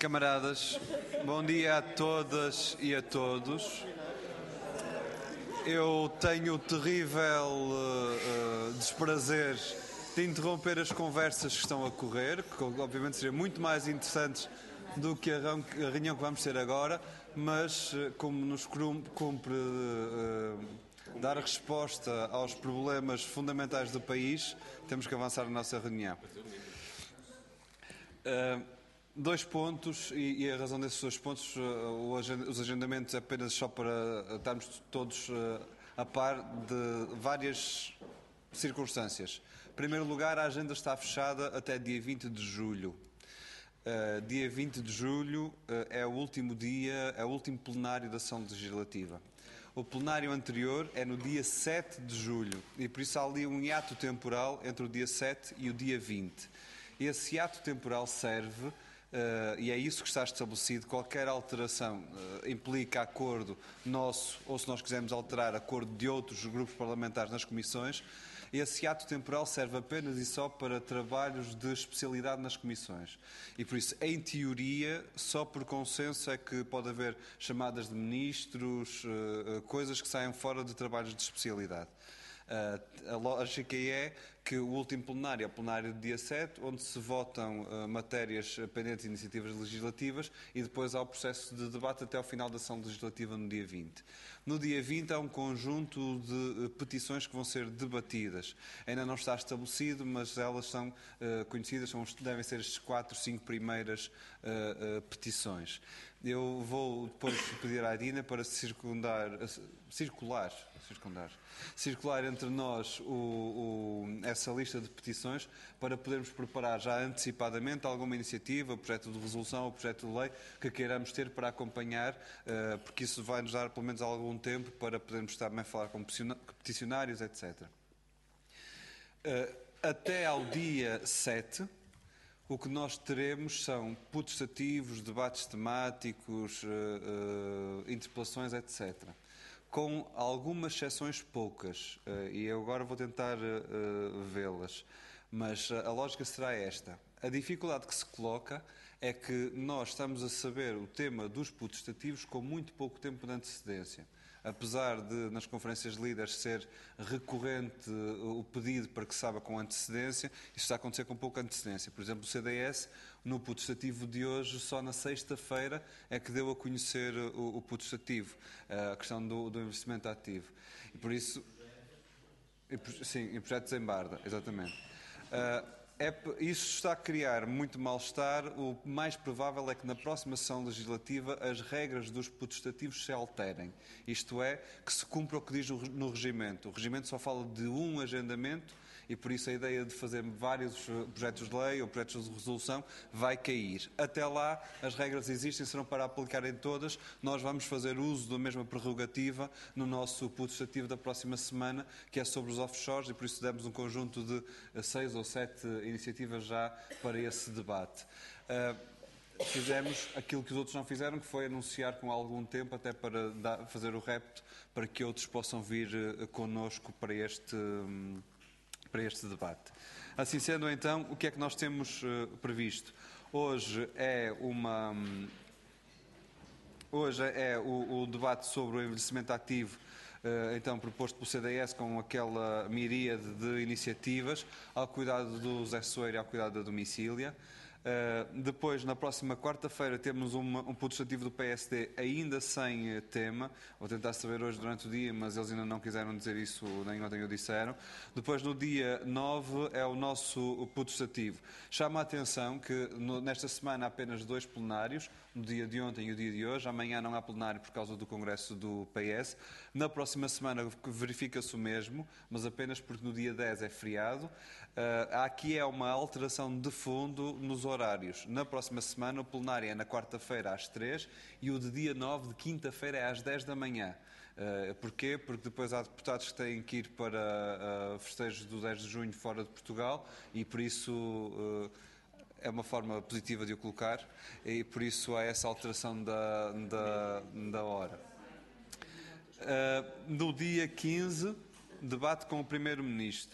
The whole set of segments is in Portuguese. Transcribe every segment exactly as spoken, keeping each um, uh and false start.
Camaradas, bom dia a todas e a todos. Eu tenho o terrível uh, uh, desprazer de interromper as conversas que estão a correr, que obviamente seriam muito mais interessantes do que a reunião que vamos ter agora, mas uh, como nos cumpre uh, dar resposta aos problemas fundamentais do país, temos que avançar na nossa reunião. Uh, Dois pontos, e, e a razão desses dois pontos, uh, agend os agendamentos apenas só para estarmos todos uh, a par de várias circunstâncias. Em primeiro lugar, a agenda está fechada até dia vinte de julho. Uh, dia vinte de julho uh, é o último dia, é o último plenário da sessão legislativa. O plenário anterior é no dia sete de julho e por isso há ali um hiato temporal entre o dia sete e o dia vinte. Esse hiato temporal serve, uh, e é isso que está estabelecido, qualquer alteração uh, implica acordo nosso, ou se nós quisermos alterar, acordo de outros grupos parlamentares nas comissões. Esse hiato temporal serve apenas e só para trabalhos de especialidade nas comissões. E por isso, em teoria, só por consenso é que pode haver chamadas de ministros, uh, uh, coisas que saem fora de trabalhos de especialidade. Uh, a lógica é que o último plenário é o plenário do dia sete, onde se votam uh, matérias pendentes de iniciativas legislativas e depois há o processo de debate até ao final da sessão legislativa no dia vinte. No dia vinte há um conjunto de uh, petições que vão ser debatidas. Ainda não está estabelecido, mas elas são uh, conhecidas, são, devem ser as quatro, cinco primeiras uh, uh, petições. Eu vou depois pedir à Dina para circundar, circular, circundar, circular entre nós o, o, essa lista de petições para podermos preparar já antecipadamente alguma iniciativa, projeto de resolução ou projeto de lei que queiramos ter para acompanhar, porque isso vai nos dar pelo menos algum tempo para podermos também falar com peticionários, etcétera. Até ao dia sete, o que nós teremos são putestativos, debates temáticos, uh, uh, interpelações, etcétera. Com algumas exceções poucas, uh, e eu agora vou tentar uh, vê-las, mas a lógica será esta. A dificuldade que se coloca é que nós estamos a saber o tema dos putestativos com muito pouco tempo de antecedência. Apesar de, nas conferências de líderes, ser recorrente o pedido para que se saiba com antecedência, isso está a acontecer com pouca antecedência. Por exemplo, o C D S, no putestativo de hoje, só na sexta-feira é que deu a conhecer o, o putestativo, a questão do, do investimento ativo. E por isso... E, sim, em projetos em Barda, exatamente. Uh, É, isso está a criar muito mal-estar. O mais provável é que na próxima sessão legislativa as regras dos putestativos se alterem. Isto é, que se cumpra o que diz no regimento. O regimento só fala de um agendamento e por isso a ideia de fazer vários projetos de lei ou projetos de resolução vai cair. Até lá as regras existem, serão para aplicar em todas. Nós vamos fazer uso da mesma prerrogativa no nosso putestativo da próxima semana, que é sobre os offshores, e por isso demos um conjunto de seis ou sete iniciativas já para esse debate. Uh, fizemos aquilo que os outros não fizeram, que foi anunciar com algum tempo, até para dar, fazer o repto, para que outros possam vir uh, connosco para este, um, para este debate. Assim sendo, então, o que é que nós temos uh, previsto? Hoje é uma... Um, hoje é o, o debate sobre o envelhecimento ativo, então proposto pelo C D S, com aquela miríade de iniciativas ao cuidado do Zé Soeiro e ao cuidado da domicília. Uh, depois, na próxima quarta-feira, temos uma, um putestativo do P S D ainda sem uh, tema. Vou tentar saber hoje durante o dia, mas eles ainda não quiseram dizer isso, nem ontem o disseram. Depois, no dia nove, é o nosso putestativo. Chama a atenção que no, nesta semana há apenas dois plenários, no dia de ontem e o dia de hoje. Amanhã não há plenário por causa do Congresso do P S. Na próxima semana verifica-se o mesmo, mas apenas porque no dia dez é feriado. Uh, aqui é uma alteração de fundo nos horários. Na próxima semana o plenário é na quarta-feira às três e o de dia nove, de quinta-feira, é às dez da manhã. Uh, porquê? Porque depois há deputados que têm que ir para uh, festejos do dez de junho fora de Portugal e por isso... Uh, é uma forma positiva de o colocar e por isso há essa alteração da, da, da hora. Uh, no dia quinze, debate com o Primeiro-Ministro.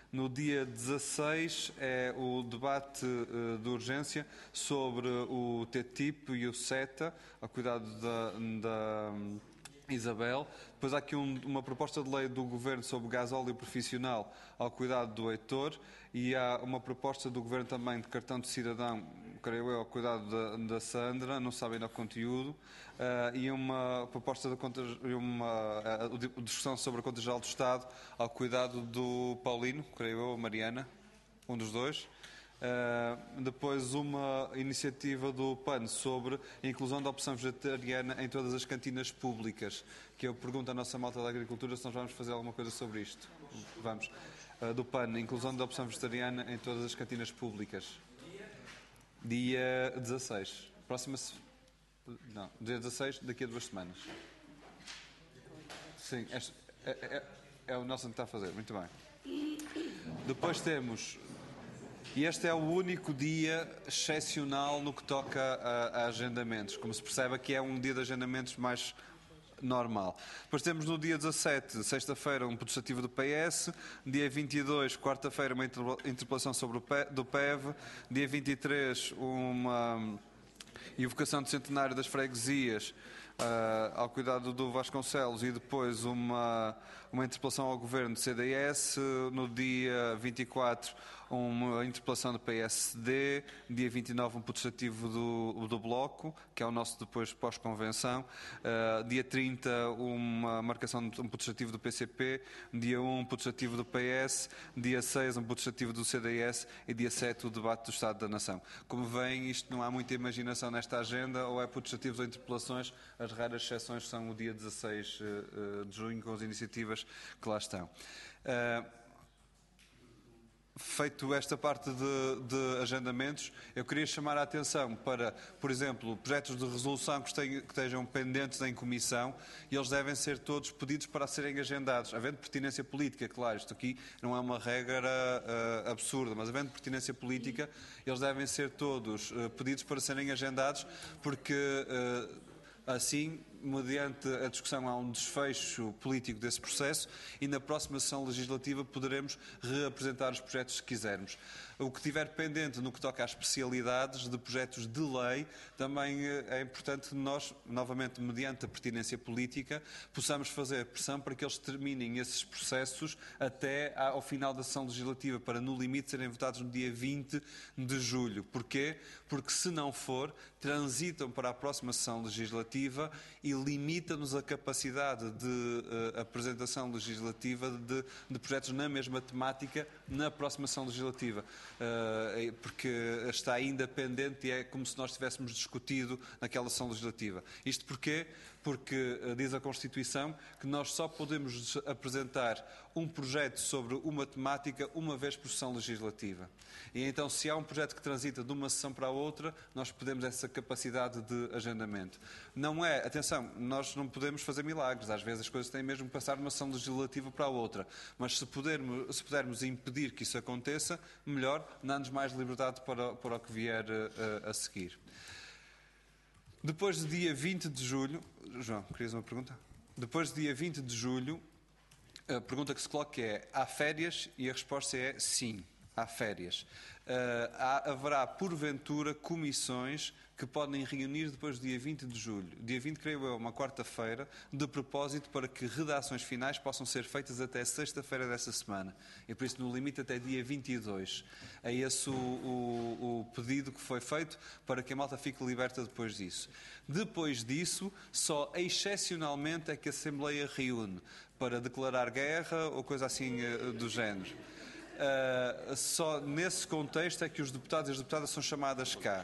No dia dezasseis é o debate uh, de urgência sobre o T T I P e o CETA, ao cuidado da, da um, Isabel. Depois há aqui um, uma proposta de lei do Governo sobre gasóleo profissional ao cuidado do Heitor, e há uma proposta do Governo também de cartão de cidadão, creio eu, ao cuidado da, da Sandra, não sabem ainda o conteúdo, uh, e uma proposta de conta, uma uh, discussão sobre a Conta Geral do Estado ao cuidado do Paulino, creio eu, Mariana, um dos dois. Uh, depois uma iniciativa do P A N sobre a inclusão da opção vegetariana em todas as cantinas públicas, que eu pergunto à nossa malta da agricultura se nós vamos fazer alguma coisa sobre isto. Vamos. Uh, do P A N, inclusão da opção vegetariana em todas as cantinas públicas. Dia dezasseis. Próxima se... Não, dia dezasseis, daqui a duas semanas. Sim, este, é, é, é o nosso que está a fazer. Muito bem. Depois temos... E este é o único dia excepcional no que toca a, a agendamentos. Como se percebe, aqui é um dia de agendamentos mais normal. Depois temos no dia dezassete, sexta-feira, um putestativo do P S. Dia vinte e dois, quarta-feira, uma interpelação sobre o P, do P E V. Dia vinte e três, uma evocação do centenário das freguesias uh, ao cuidado do Vasconcelos, e depois uma, uma interpelação ao Governo do C D S. No dia vinte e quatro, uma interpelação do P S D, dia vinte e nove um putestativo do, do Bloco, que é o nosso depois pós-convenção, uh, dia trinta uma marcação de um putestativo do P C P, dia um um putestativo do P S, dia seis um putestativo do C D S e dia sete o debate do Estado da Nação. Como veem, isto não há muita imaginação nesta agenda, ou é putestativos ou interpelações, as raras exceções são o dia dezasseis de junho, com as iniciativas que lá estão. Uh, Feito esta parte de, de agendamentos, eu queria chamar a atenção para, por exemplo, projetos de resolução que estejam pendentes em comissão, e eles devem ser todos pedidos para serem agendados, havendo pertinência política, claro, isto aqui não é uma regra uh, absurda, mas havendo pertinência política, eles devem ser todos uh, pedidos para serem agendados, porque uh, assim, mediante a discussão, há um desfecho político desse processo, e na próxima sessão legislativa poderemos reapresentar os projetos que quisermos. O que estiver pendente no que toca às especialidades de projetos de lei, também é importante que nós, novamente, mediante a pertinência política, possamos fazer pressão para que eles terminem esses processos até ao final da sessão legislativa, para, no limite, serem votados no dia vinte de julho. Porquê? Porque, se não for, transitam para a próxima sessão legislativa e limita-nos a capacidade de uh, apresentação legislativa de, de projetos na mesma temática na próxima sessão legislativa. Uh, porque está ainda pendente e é como se nós tivéssemos discutido naquela sessão legislativa. Isto porquê? Porque uh, diz a Constituição que nós só podemos apresentar um projeto sobre uma temática uma vez por sessão legislativa. E então, se há um projeto que transita de uma sessão para a outra, nós perdemos essa capacidade de agendamento. Não é, atenção, nós não podemos fazer milagres, às vezes as coisas têm mesmo que passar de uma sessão legislativa para a outra, mas se pudermos, se pudermos impedir que isso aconteça, melhor, dá-nos mais liberdade para, para o que vier a, a seguir. Depois do dia vinte de julho... João, querias uma pergunta? Depois do dia vinte de julho, a pergunta que se coloca é: há férias? E a resposta é sim, há férias. Uh, há, haverá, porventura, comissões que podem reunir depois do dia vinte de julho. Dia vinte, creio eu, uma quarta-feira, de propósito para que redações finais possam ser feitas até sexta-feira dessa semana. E por isso, no limite, até dia vinte e dois. É esse o, o, o pedido que foi feito, para que a malta fique liberta depois disso. Depois disso, só excepcionalmente é que a Assembleia reúne para declarar guerra ou coisa assim do género. Uh, só nesse contexto é que os deputados e as deputadas são chamadas cá.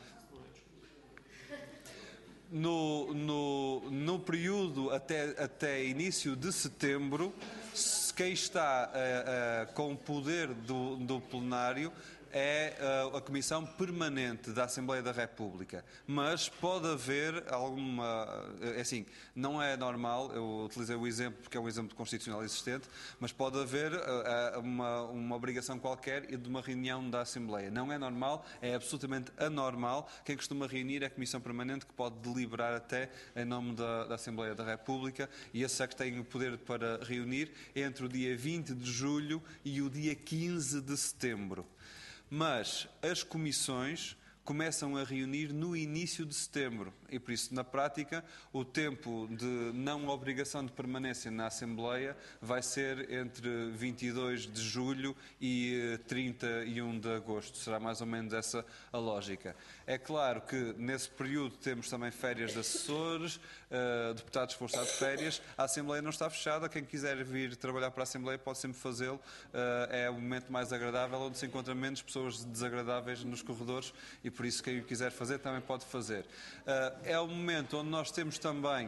No, no, no período até, até início de setembro, quem está uh, uh, com o poder do, do plenário é uh, a Comissão Permanente da Assembleia da República. Mas pode haver alguma... É assim, não é normal, eu utilizei o exemplo porque é um exemplo constitucional existente, mas pode haver uh, uma, uma obrigação qualquer de uma reunião da Assembleia. Não é normal, é absolutamente anormal. Quem costuma reunir é a Comissão Permanente, que pode deliberar até em nome da, da Assembleia da República, e esse é que tem o poder para reunir entre entre o dia vinte de julho e o dia quinze de setembro. Mas as comissões começam a reunir no início de setembro e, por isso, na prática, o tempo de não obrigação de permanência na Assembleia vai ser entre vinte e dois de julho e trinta e um de agosto. Será mais ou menos essa a lógica. É claro que, nesse período, temos também férias de assessores, uh, deputados forçados de férias. A Assembleia não está fechada. Quem quiser vir trabalhar para a Assembleia pode sempre fazê-lo. Uh, é o momento mais agradável, onde se encontra menos pessoas desagradáveis nos corredores e, por isso, quem o quiser fazer também pode fazer. É o momento onde nós temos também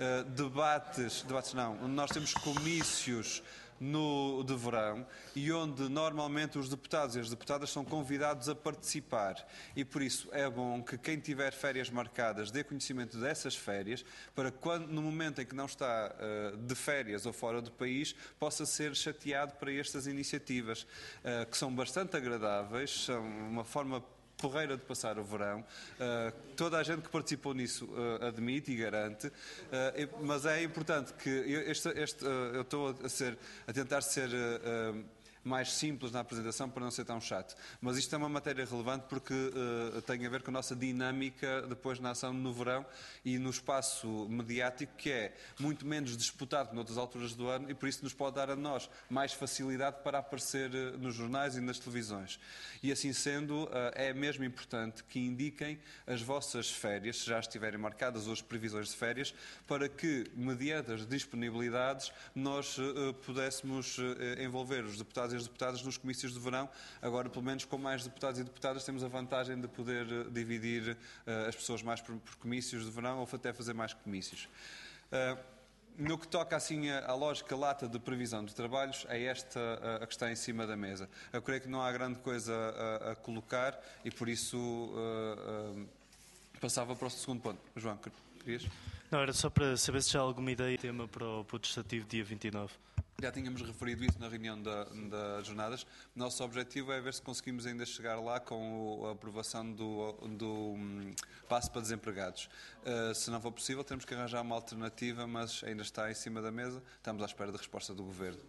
debates, debates não, onde nós temos comícios no, de verão e onde normalmente os deputados e as deputadas são convidados a participar e por isso é bom que quem tiver férias marcadas dê conhecimento dessas férias para quando, no momento em que não está uh, de férias ou fora do país, possa ser chateado para estas iniciativas uh, que são bastante agradáveis, são uma forma porreira de passar o verão. Uh, toda a gente que participou nisso uh, admite e garante, uh, mas é importante que eu, este, este, uh, eu estou a, ser, a tentar ser uh, uh, mais simples na apresentação para não ser tão chato. Mas isto é uma matéria relevante porque uh, tem a ver com a nossa dinâmica depois na ação no verão e no espaço mediático que é muito menos disputado que noutras alturas do ano e por isso nos pode dar a nós mais facilidade para aparecer uh, nos jornais e nas televisões. E assim sendo, uh, é mesmo importante que indiquem as vossas férias, se já estiverem marcadas ou as previsões de férias, para que, mediante as disponibilidades, nós uh, pudéssemos uh, envolver os deputados e as deputadas nos comícios de verão. Agora, pelo menos com mais deputados e deputadas, temos a vantagem de poder uh, dividir uh, as pessoas mais por, por comícios de verão ou até fazer mais comícios. Uh, No que toca assim à lógica lata de previsão de trabalhos, é esta a que está em cima da mesa. Eu creio que não há grande coisa a, a colocar e por isso uh, uh, passava para o segundo ponto. João, querias? Não, era só para saber se já há alguma ideia de tema para o putestativo dia vinte e nove. Já tínhamos referido isso na reunião da, das jornadas. O nosso objetivo é ver se conseguimos ainda chegar lá com a aprovação do, do um, passe para desempregados. Uh, se não for possível, temos que arranjar uma alternativa, mas ainda está em cima da mesa. Estamos à espera da resposta do Governo.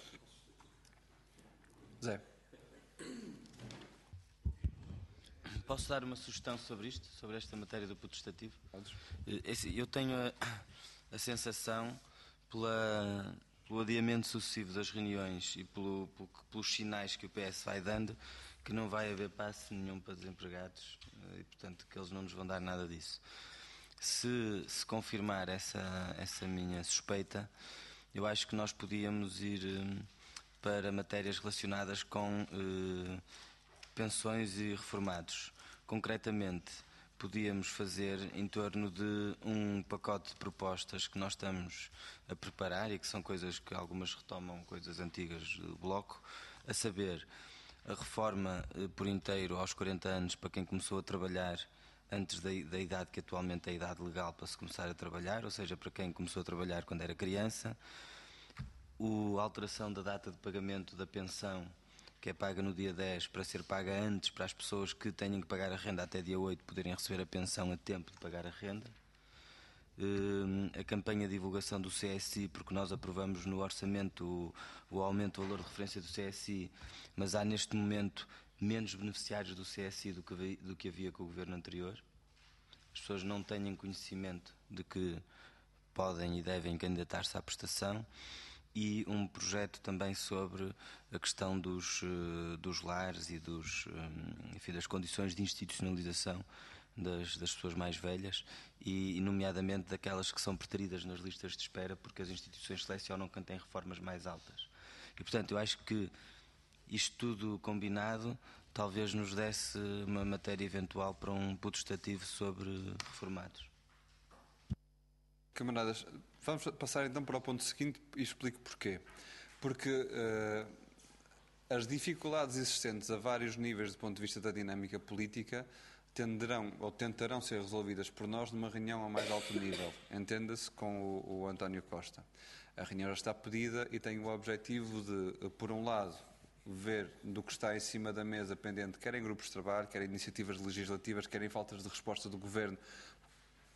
Zé. Posso dar uma sugestão sobre isto, sobre esta matéria do putestativo? Podes. Eu tenho a, a sensação, pela... pelo adiamento sucessivo das reuniões e pelo, pelo, pelos sinais que o P S vai dando, que não vai haver passe nenhum para desempregados e, portanto, que eles não nos vão dar nada disso. Se, se confirmar essa, essa minha suspeita, eu acho que nós podíamos ir um, para matérias relacionadas com uh, pensões e reformados. Concretamente, podíamos fazer em torno de um pacote de propostas que nós estamos a preparar e que são coisas que algumas retomam coisas antigas do Bloco, a saber, a reforma por inteiro aos quarenta anos para quem começou a trabalhar antes da, da idade que atualmente é a idade legal para se começar a trabalhar, ou seja, para quem começou a trabalhar quando era criança, a alteração da data de pagamento da pensão, que é paga no dia dez, para ser paga antes, para as pessoas que tenham que pagar a renda até dia oito poderem receber a pensão a tempo de pagar a renda. A campanha de divulgação do C S I, porque nós aprovamos no orçamento o, o aumento do valor de referência do C S I, mas há neste momento menos beneficiários do C S I do que, do que havia com o governo anterior. As pessoas não têm conhecimento de que podem e devem candidatar-se à prestação. E um projeto também sobre a questão dos, dos lares e dos, enfim, das condições de institucionalização das, das pessoas mais velhas e, nomeadamente, daquelas que são preteridas nas listas de espera porque as instituições selecionam quem tem reformas mais altas. E, portanto, eu acho que isto tudo combinado talvez nos desse uma matéria eventual para um putestativo sobre reformados. Camaradas, vamos passar então para o ponto seguinte e explico porquê. Porque uh, as dificuldades existentes a vários níveis do ponto de vista da dinâmica política tenderão ou tentarão ser resolvidas por nós numa reunião a mais alto nível, entenda-se com o, o António Costa. A reunião já está pedida e tem o objetivo de, por um lado, ver do que está em cima da mesa pendente, quer em grupos de trabalho, quer em iniciativas legislativas, quer em faltas de resposta do Governo,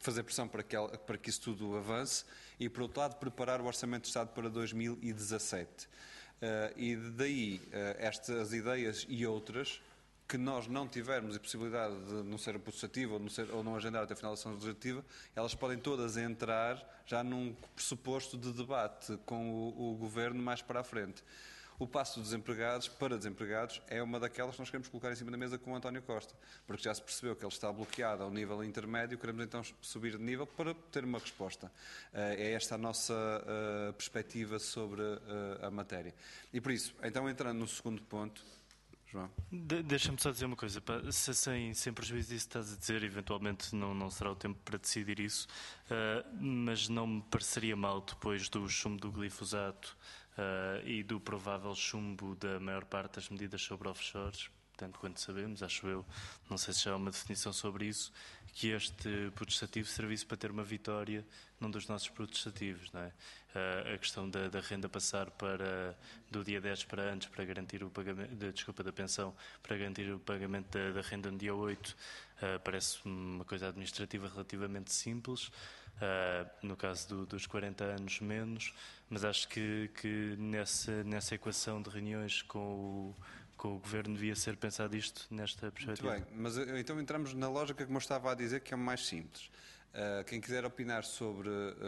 fazer pressão para que, ela, para que isso tudo avance e, por outro lado, preparar o Orçamento de Estado para dois mil e dezassete. Uh, e daí uh, estas ideias e outras que nós não tivermos a possibilidade de não ser putestativo ou não, ser, ou não agendar até a final da sessão legislativa, elas podem todas entrar já num pressuposto de debate com o, o Governo mais para a frente. O passo dos desempregados para desempregados é uma daquelas que nós queremos colocar em cima da mesa com o António Costa, porque já se percebeu que ele está bloqueado ao nível intermédio, queremos então subir de nível para ter uma resposta. É esta a nossa uh, perspectiva sobre uh, a matéria. E por isso, então entrando no segundo ponto, João. De, Deixa-me só dizer uma coisa, pá, se, sem, sem prejuízo disso que estás a dizer, eventualmente não, não será o tempo para decidir isso, uh, mas não me pareceria mal depois do chumbo do glifosato uh, e do provável chumbo da maior parte das medidas sobre offshores, tanto quanto sabemos, acho eu, não sei se já há uma definição sobre isso, que este putestativo servisse para ter uma vitória num dos nossos putestativos, não é? Uh, a questão da, da renda passar para, do dia dez para antes para garantir o pagamento, de, desculpa, da pensão, para garantir o pagamento da, da renda no dia oito, uh, parece uma coisa administrativa relativamente simples, uh, no caso do, dos quarenta anos menos, mas acho que, que nessa, nessa equação de reuniões com o com o Governo devia ser pensado isto nesta perspectiva. Muito bem, mas então entramos na lógica que eu estava a dizer, que é mais simples. Uh, quem quiser opinar sobre...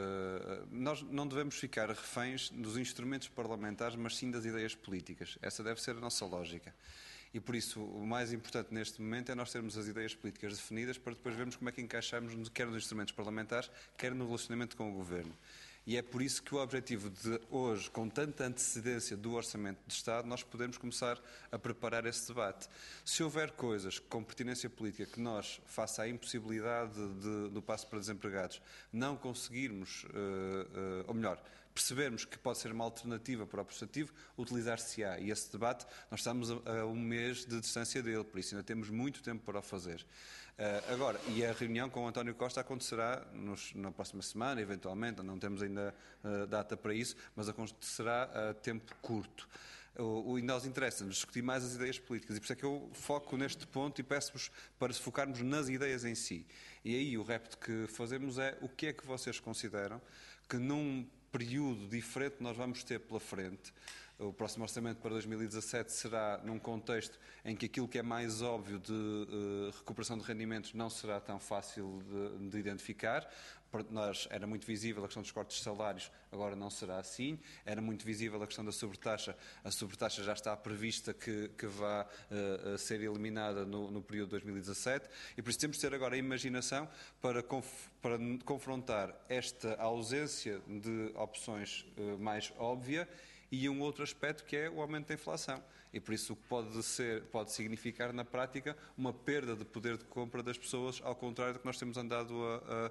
Uh, nós não devemos ficar reféns dos instrumentos parlamentares, mas sim das ideias políticas. Essa deve ser a nossa lógica. E por isso o mais importante neste momento é nós termos as ideias políticas definidas para depois vermos como é que encaixamos quer nos instrumentos parlamentares, quer no relacionamento com o Governo. E é por isso que o objetivo de hoje, com tanta antecedência do Orçamento de Estado, nós podemos começar a preparar esse debate. Se houver coisas com pertinência política que nós, face à impossibilidade de, do passo para desempregados, não conseguirmos, uh, uh, ou melhor, percebermos que pode ser uma alternativa para o prestativo, utilizar-se-á. E esse debate, nós estamos a, a um mês de distância dele, por isso ainda temos muito tempo para o fazer. Uh, agora, e a reunião com o António Costa acontecerá nos, na próxima semana, eventualmente, não temos ainda uh, data para isso, mas acontecerá a tempo curto. O, o, e nós interessa-nos discutir mais as ideias políticas e por isso é que eu foco neste ponto e peço-vos para se focarmos nas ideias em si. E aí o repto que fazemos é o que é que vocês consideram que num período diferente nós vamos ter pela frente. O próximo orçamento para dois mil e dezassete será num contexto em que aquilo que é mais óbvio de uh, recuperação de rendimentos não será tão fácil de, de identificar. Para nós era muito visível a questão dos cortes de salários, agora não será assim. Era muito visível a questão da sobretaxa, a sobretaxa já está prevista que, que vá uh, ser eliminada no, no período de dois mil e dezassete e por isso temos de ter agora a imaginação para, conf, para confrontar esta ausência de opções uh, mais óbvia e um outro aspecto que é o aumento da inflação. E por isso o que pode, ser, pode significar na prática uma perda de poder de compra das pessoas, ao contrário do que nós temos andado a,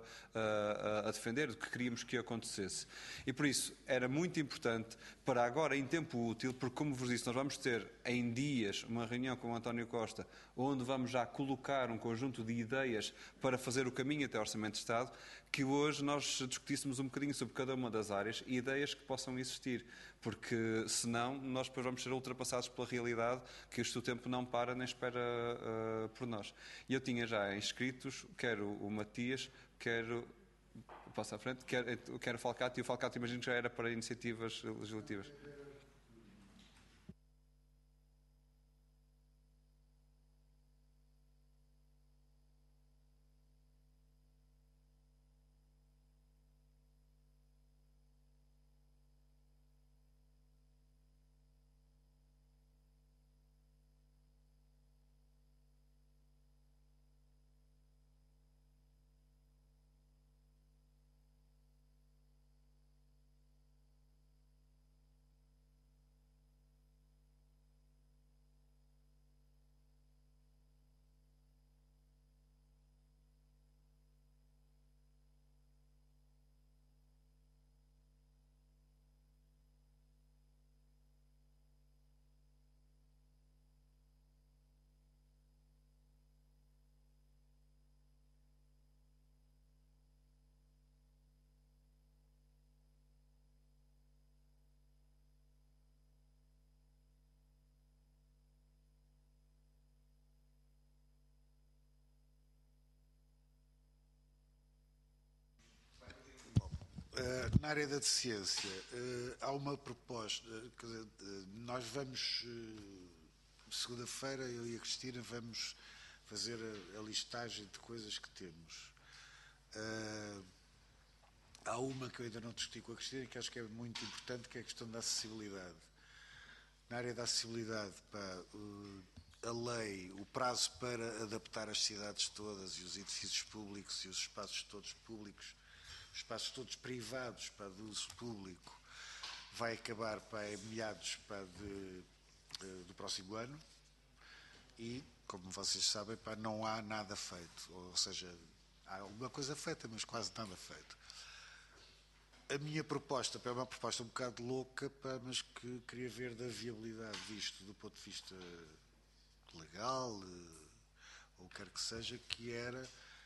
a, a, a defender, do que queríamos que acontecesse. E por isso era muito importante para agora, em tempo útil, porque como vos disse, nós vamos ter em dias uma reunião com o António Costa, onde vamos já colocar um conjunto de ideias para fazer o caminho até ao Orçamento de Estado, que hoje nós discutíssemos um bocadinho sobre cada uma das áreas e ideias que possam existir, porque senão nós depois vamos ser ultrapassados pela realidade, que este tempo não para nem espera uh, por nós. E eu tinha já inscritos, quero o Matias, quero... Passo à frente, quero, quero o Falcato, e o Falcato imagino que já era para iniciativas legislativas. uh, na área da deficiência, uh, há uma proposta, uh, quer dizer, uh, nós vamos, uh, segunda-feira, eu e a Cristina, vamos fazer a, a listagem de coisas que temos. Uh, há uma que eu ainda não discuti com a Cristina, que acho que é muito importante, que é a questão da acessibilidade. Na área da acessibilidade, pá, uh, a lei, o prazo para adaptar as cidades todas e os edifícios públicos e os espaços todos públicos, os espaços todos privados para de uso público, vai acabar para meados para de, de, do próximo ano e, como vocês sabem, pá, não há nada feito, ou seja, há alguma coisa feita, mas quase nada feito. A minha proposta pá, é uma proposta um bocado louca, pá, mas que queria ver da viabilidade disto do ponto de vista legal, ou quer que seja, que era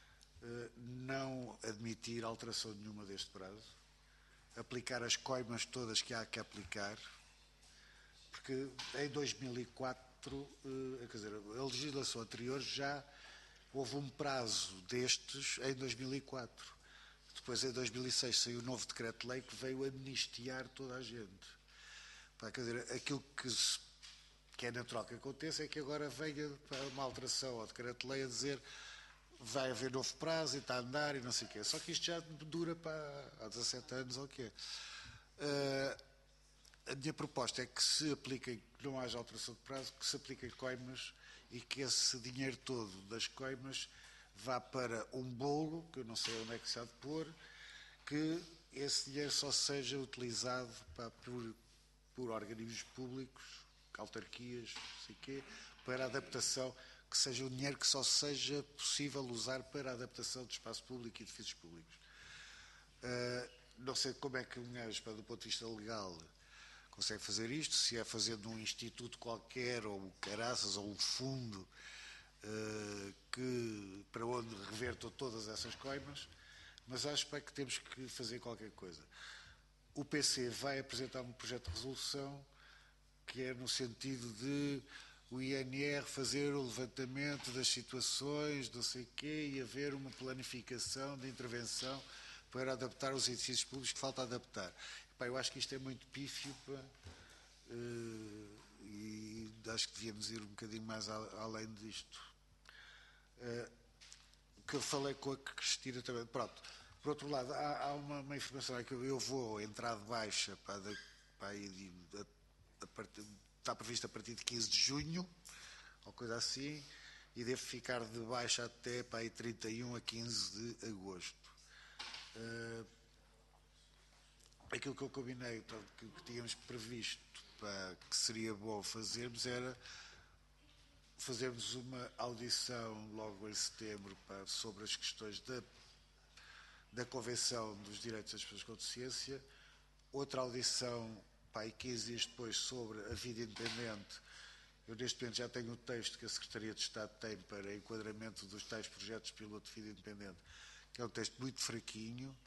não admitir alteração nenhuma deste prazo, aplicar as coimas todas que há que aplicar, porque em dois mil e quatro, quer dizer, a legislação anterior já houve um prazo destes em dois mil e quatro. Depois, em dois mil e seis, saiu o novo decreto-lei que veio amnistiar toda a gente. Quer dizer, aquilo que se que é natural que aconteça, é que agora venha uma alteração ao decreto-lei a dizer vai haver novo prazo e está a andar e não sei o quê. Só que isto já dura para há dezassete anos ou o quê. Uh, a minha proposta é que se apliquem, que não haja alteração de prazo, que se apliquem coimas e que esse dinheiro todo das coimas vá para um bolo, que eu não sei onde é que se há de pôr, que esse dinheiro só seja utilizado para, por, por organismos públicos, autarquias, não sei o quê, para a adaptação, que seja um dinheiro que só seja possível usar para a adaptação do espaço público e edifícios públicos. Uh, não sei como é que um gajo, do ponto de vista legal, consegue fazer isto, se é fazendo um instituto qualquer, ou um caraças, ou um fundo, uh, que, para onde revertam todas essas coimas, mas acho que temos que fazer qualquer coisa. O P C vai apresentar um projeto de resolução que é no sentido de o I N R fazer o levantamento das situações, não sei o quê, e haver uma planificação de intervenção para adaptar os edifícios públicos que falta adaptar. Epá, eu acho que isto é muito pífio, pá, uh, e acho que devíamos ir um bocadinho mais a, além disto. Uh, que eu falei com a Cristina também. Pronto. Por outro lado, há, há uma, uma informação, é que eu vou entrar de baixa, pá, de, pá, de, A part... está previsto a partir de quinze de junho, ou coisa assim, e devo ficar de baixa até para aí trinta e um a quinze de agosto. Uh, aquilo que eu combinei, que, que tínhamos previsto, para que seria bom fazermos, era fazermos uma audição logo em setembro, para, sobre as questões da, da Convenção dos Direitos das Pessoas com Deficiência, outra audição e quinze dias depois sobre a vida independente. Eu neste momento já tenho o texto que a Secretaria de Estado tem para enquadramento dos tais projetos piloto de vida independente, que é um texto muito fraquinho.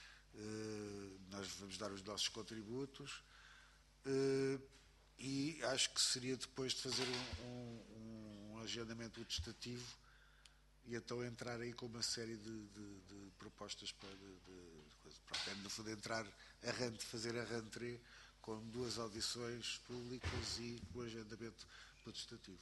Uh, nós vamos dar os nossos contributos uh, e acho que seria depois de fazer um, um, um agendamento legislativo e então entrar aí com uma série de, de, de propostas para de, de, de coisa. Pronto, é no fundo entrar a fazer a rentrée com duas audições públicas e o agendamento legislativo.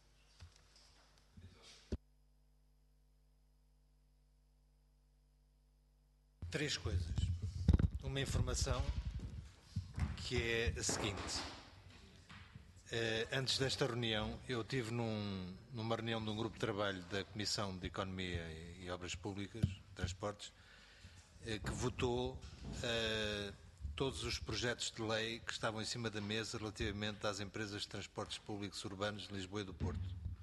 Três coisas. Uma informação que é a seguinte. Uh, antes desta reunião, eu estive num, numa reunião de um grupo de trabalho da Comissão de Economia e, e Obras Públicas, Transportes, uh, que votou uh, todos os projetos de lei que estavam em cima da mesa relativamente às empresas de transportes públicos urbanos de Lisboa e do Porto.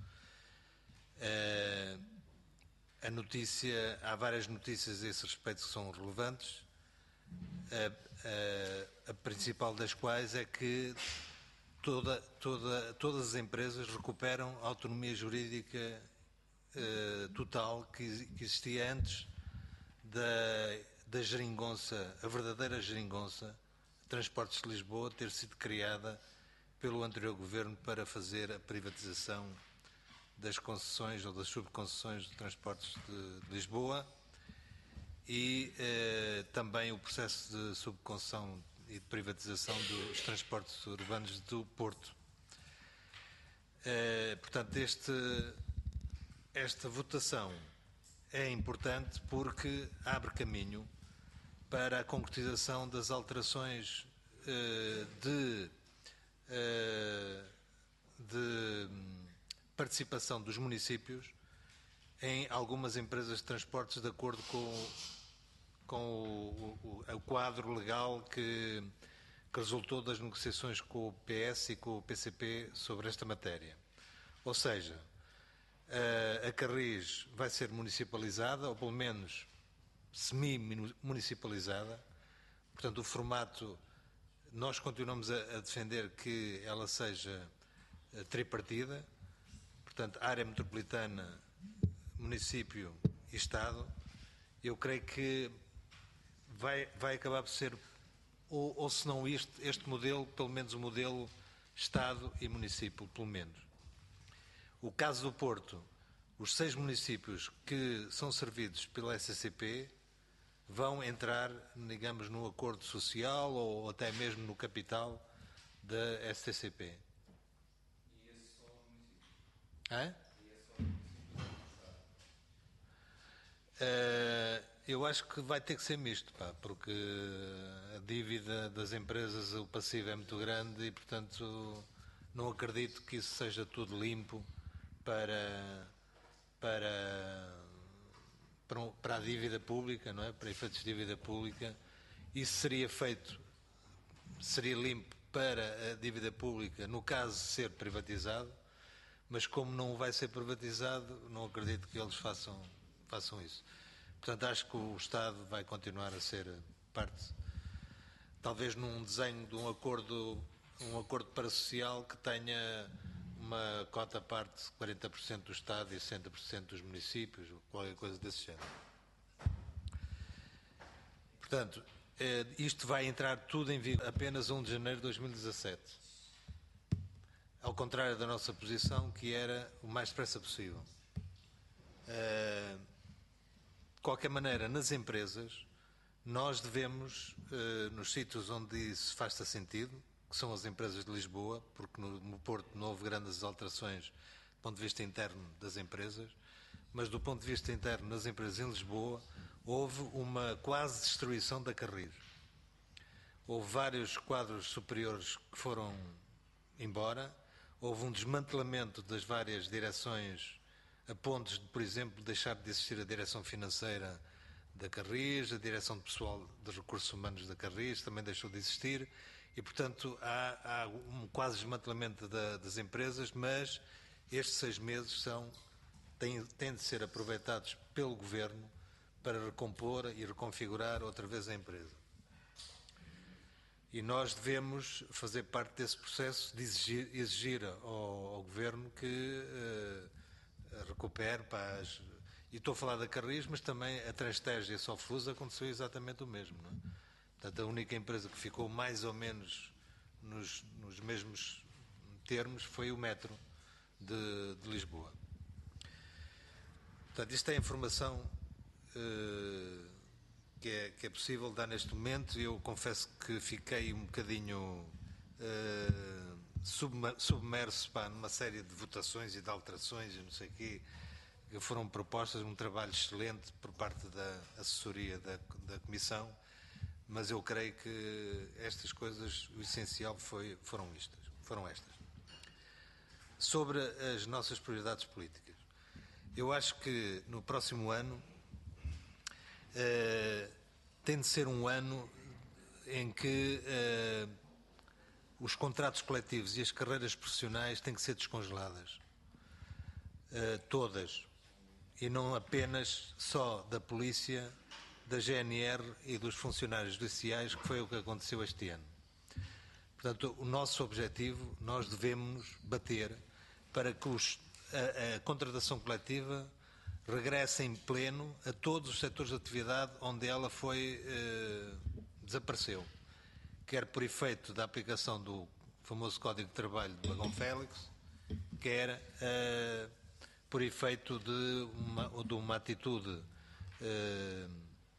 Uh, a notícia, há várias notícias a esse respeito que são relevantes, uh, uh, a principal das quais é que toda, toda, todas as empresas recuperam a autonomia jurídica uh, total que, que existia antes da, da geringonça, a verdadeira geringonça, Transportes de Lisboa, ter sido criada pelo anterior governo para fazer a privatização das concessões ou das subconcessões de transportes de, de Lisboa e eh, também o processo de subconcessão e de privatização dos transportes urbanos do Porto. Eh, portanto, este, esta votação é importante porque abre caminho para a concretização das alterações eh, de, eh, de participação dos municípios em algumas empresas de transportes de acordo com, com o, o, o quadro legal que, que resultou das negociações com o P S e com o P C P sobre esta matéria. Ou seja, a, a Carris vai ser municipalizada, ou pelo menos semi-municipalizada. Portanto, o formato, nós continuamos a, a defender que ela seja tripartida, portanto, área metropolitana, município e Estado. Eu creio que vai, vai acabar por ser, ou, ou se não este, este modelo, pelo menos o modelo Estado e município, pelo menos. O caso do Porto, os seis municípios que são servidos pela S C P vão entrar, digamos, no acordo social ou até mesmo no capital da S C P. E esse só o município? Hã? Uh, eu acho que vai ter que ser misto, pá, porque a dívida das empresas, o passivo é muito grande e, portanto, não acredito que isso seja tudo limpo para, para, para, para a dívida pública, não é? Para efeitos de dívida pública. Isso seria feito, seria limpo para a dívida pública, no caso de ser privatizado, mas como não vai ser privatizado, não acredito que eles façam façam isso. Portanto, acho que o Estado vai continuar a ser parte, talvez num desenho de um acordo, um acordo parasocial que tenha uma cota à parte de quarenta por cento do Estado e sessenta por cento dos municípios, ou qualquer coisa desse género. Portanto, isto vai entrar tudo em vigor apenas a primeiro de janeiro de dois mil e dezassete. Ao contrário da nossa posição, que era o mais depressa possível. De qualquer maneira, nas empresas, nós devemos, nos sítios onde isso faz sentido, que são as empresas de Lisboa, porque no, no Porto não houve grandes alterações do ponto de vista interno das empresas, mas do ponto de vista interno nas empresas em Lisboa, houve uma quase destruição da Carris. Houve vários quadros superiores que foram embora, houve um desmantelamento das várias direções, a pontos de, por exemplo, deixar de existir a direção financeira da Carris, a direção de pessoal de recursos humanos da Carris também deixou de existir e, portanto, há, há um quase desmantelamento da, das empresas, mas estes seis meses são, têm, têm de ser aproveitados pelo Governo para recompor e reconfigurar outra vez a empresa. E nós devemos fazer parte desse processo de exigir, exigir ao, ao Governo que uh, recupere, pá, as, e estou a falar da Carris, mas também a Transteja e a Soflus aconteceu exatamente o mesmo. Não é? Portanto, a única empresa que ficou mais ou menos nos, nos mesmos termos foi o Metro de, de Lisboa. Portanto, isto é a informação uh, que, é, que é possível dar neste momento. Eu confesso que fiquei um bocadinho uh, submerso, pá, numa série de votações e de alterações e não sei o quê, que foram propostas, um trabalho excelente por parte da assessoria da, da Comissão, mas eu creio que estas coisas, o essencial foi, foram, estas, foram estas. Sobre as nossas prioridades políticas, eu acho que no próximo ano uh, tem de ser um ano em que uh, os contratos coletivos e as carreiras profissionais têm que ser descongeladas. Uh, todas. E não apenas só da polícia, da G N R e dos funcionários judiciais, que foi o que aconteceu este ano. Portanto, o nosso objetivo, nós devemos bater para que os, a, a contratação coletiva regresse em pleno a todos os setores de atividade onde ela foi, uh, desapareceu. Quer por efeito da aplicação do famoso Código de Trabalho de Magão Félix, quer uh, por efeito de uma, de uma atitude uh,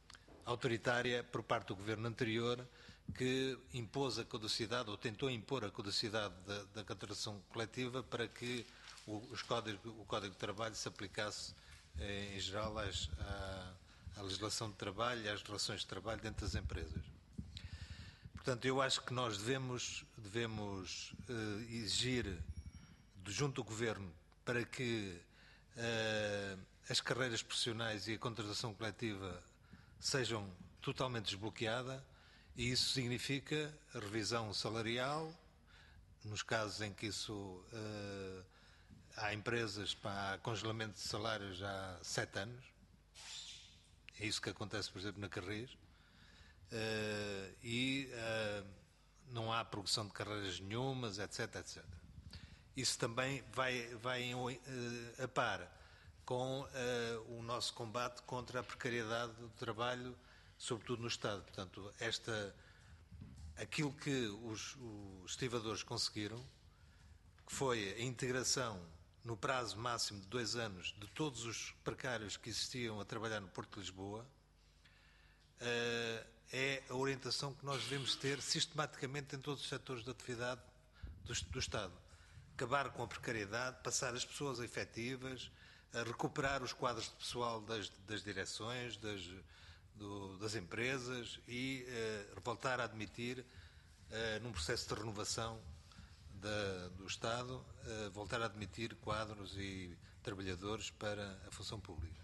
autoritária por parte do governo anterior, que impôs a caducidade, ou tentou impor a caducidade da, da contratação coletiva para que o, os códigos, o Código de Trabalho se aplicasse, eh, em geral, às, à, à legislação de trabalho e às relações de trabalho dentro das empresas. Portanto, eu acho que nós devemos, devemos eh, exigir junto do governo para que eh, as carreiras profissionais e a contratação coletiva sejam totalmente desbloqueadas. E isso significa a revisão salarial, nos casos em que isso uh, há empresas para congelamento de salários há sete anos. É isso que acontece, por exemplo, na Carris. Uh, e uh, não há progressão de carreiras nenhumas, etc, etcétera. Isso também vai, vai uh, a par com uh, o nosso combate contra a precariedade do trabalho, sobretudo no Estado. Portanto, esta, aquilo que os, os estivadores conseguiram, que foi a integração no prazo máximo de dois anos de todos os precários que existiam a trabalhar no Porto de Lisboa, é a orientação que nós devemos ter sistematicamente em todos os setores de atividade do, do Estado. Acabar com a precariedade, passar as pessoas efetivas, a recuperar os quadros de pessoal das, das direções, das Do, das empresas e uh, voltar a admitir, uh, num processo de renovação da, do Estado, uh, voltar a admitir quadros e trabalhadores para a função pública.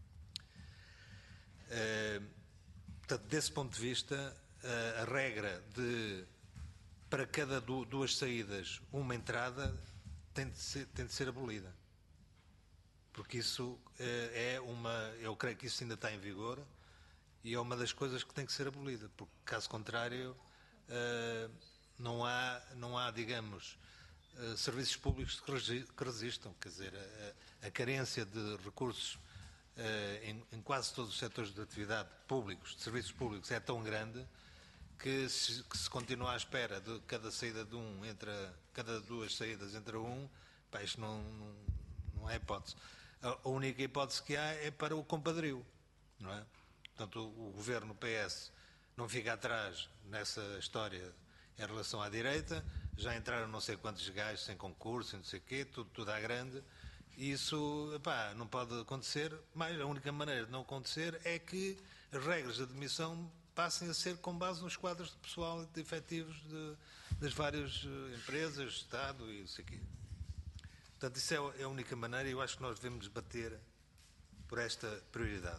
Uh, portanto, desse ponto de vista, uh, a regra de para cada du, duas saídas uma entrada tem de ser, tem de ser abolida. Porque isso uh, é uma... Eu creio que isso ainda está em vigor. E é uma das coisas que tem que ser abolida, porque, caso contrário, uh, não há, não há, digamos, uh, serviços públicos que resistam. Quer dizer, a, a carência de recursos uh, em, em quase todos os setores de atividade públicos, de serviços públicos, é tão grande que se, que se continua à espera de cada saída de um, entre cada duas saídas entre um, pá, isto não, não, não é hipótese. A, a única hipótese que há é para o compadrio, não é? Portanto, o, o governo P S não fica atrás nessa história em relação à direita, já entraram não sei quantos gajos sem concurso, não sei o quê, tudo, tudo à grande, e isso, epá, não pode acontecer, mas a única maneira de não acontecer é que as regras de admissão passem a ser com base nos quadros de pessoal de efetivos de, das várias empresas, Estado e não sei o quê. Portanto, isso é a única maneira e eu acho que nós devemos bater por esta prioridade.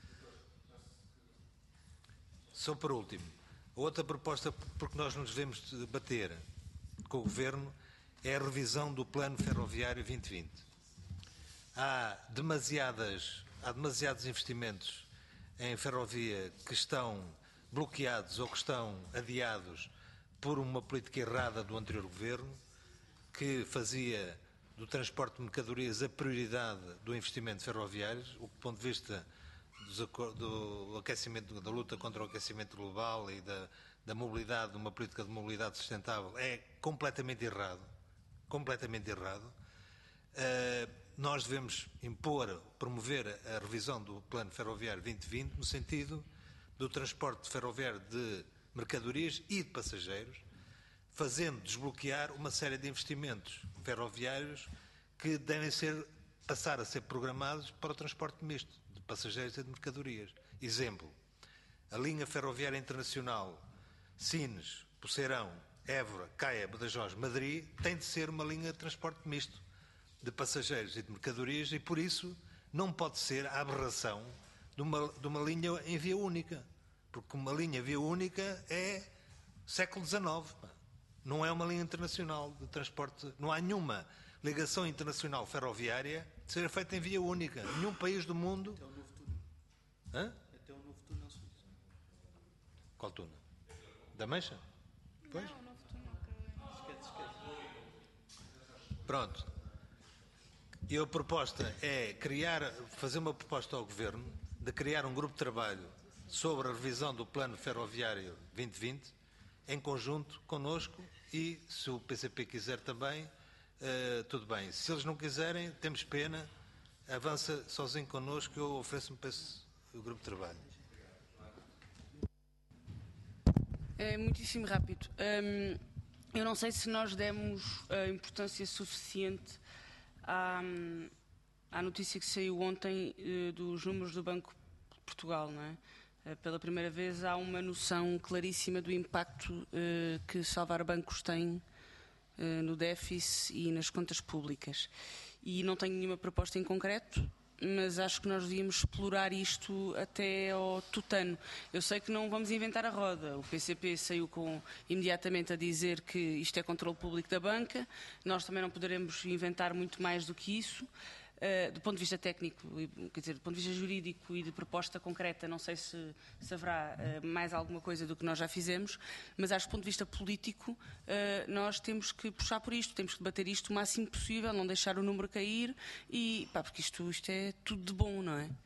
Só por último, a outra proposta por que nós nos devemos debater com o Governo é a revisão do Plano Ferroviário vinte vinte. Há, demasiadas, há demasiados investimentos em ferrovia que estão bloqueados ou que estão adiados por uma política errada do anterior Governo, que fazia do transporte de mercadorias a prioridade do investimento ferroviário, o que, do ponto de vista do aquecimento, da luta contra o aquecimento global e da, da mobilidade, de uma política de mobilidade sustentável, é completamente errado. Completamente errado. Uh, nós devemos impor, promover a revisão do Plano Ferroviário vinte vinte no sentido do transporte ferroviário de mercadorias e de passageiros, fazendo desbloquear uma série de investimentos ferroviários que devem ser, passar a ser programados para o transporte misto de passageiros e de mercadorias. Exemplo, a linha ferroviária internacional Sines, Poceirão, Évora, Caia, Badajoz, Madrid tem de ser uma linha de transporte misto de passageiros e de mercadorias e por isso não pode ser a aberração de uma, de uma linha em via única, porque uma linha via única é século dezenove, não é uma linha internacional de transporte, não há nenhuma ligação internacional ferroviária de ser feita em via única, nenhum país do mundo. Até o novo túnel. Hã? Até o novo túnel suíço. Qual túnel? Da Mancha? Pois? Não, o novo túnel, Carolina. Esquece, esquece. Pronto. E a proposta é criar, fazer uma proposta ao Governo de criar um grupo de trabalho sobre a revisão do Plano Ferroviário vinte vinte, em conjunto connosco e, se o P C P quiser também, uh, tudo bem. Se eles não quiserem, temos pena, avança sozinho connosco, eu ofereço-me para esse grupo de trabalho. É muitíssimo rápido. Hum, eu não sei se nós demos a importância suficiente à, à notícia que saiu ontem eh, dos números do Banco de Portugal, não é? Eh, pela primeira vez há uma noção claríssima do impacto eh, que salvar bancos tem eh, no déficit e nas contas públicas. E não tenho nenhuma proposta em concreto, mas acho que nós devíamos explorar isto até ao tutano. Eu sei que não vamos inventar a roda. O P C P saiu com, imediatamente a dizer que isto é controle público da banca. Nós também não poderemos inventar muito mais do que isso. Uh, do ponto de vista técnico, quer dizer, do ponto de vista jurídico e de proposta concreta, não sei se, se haverá uh, mais alguma coisa do que nós já fizemos, mas acho que do ponto de vista político uh, nós temos que puxar por isto, temos que debater isto o máximo possível, não deixar o número cair, e, pá, porque isto, isto é tudo de bom, não é?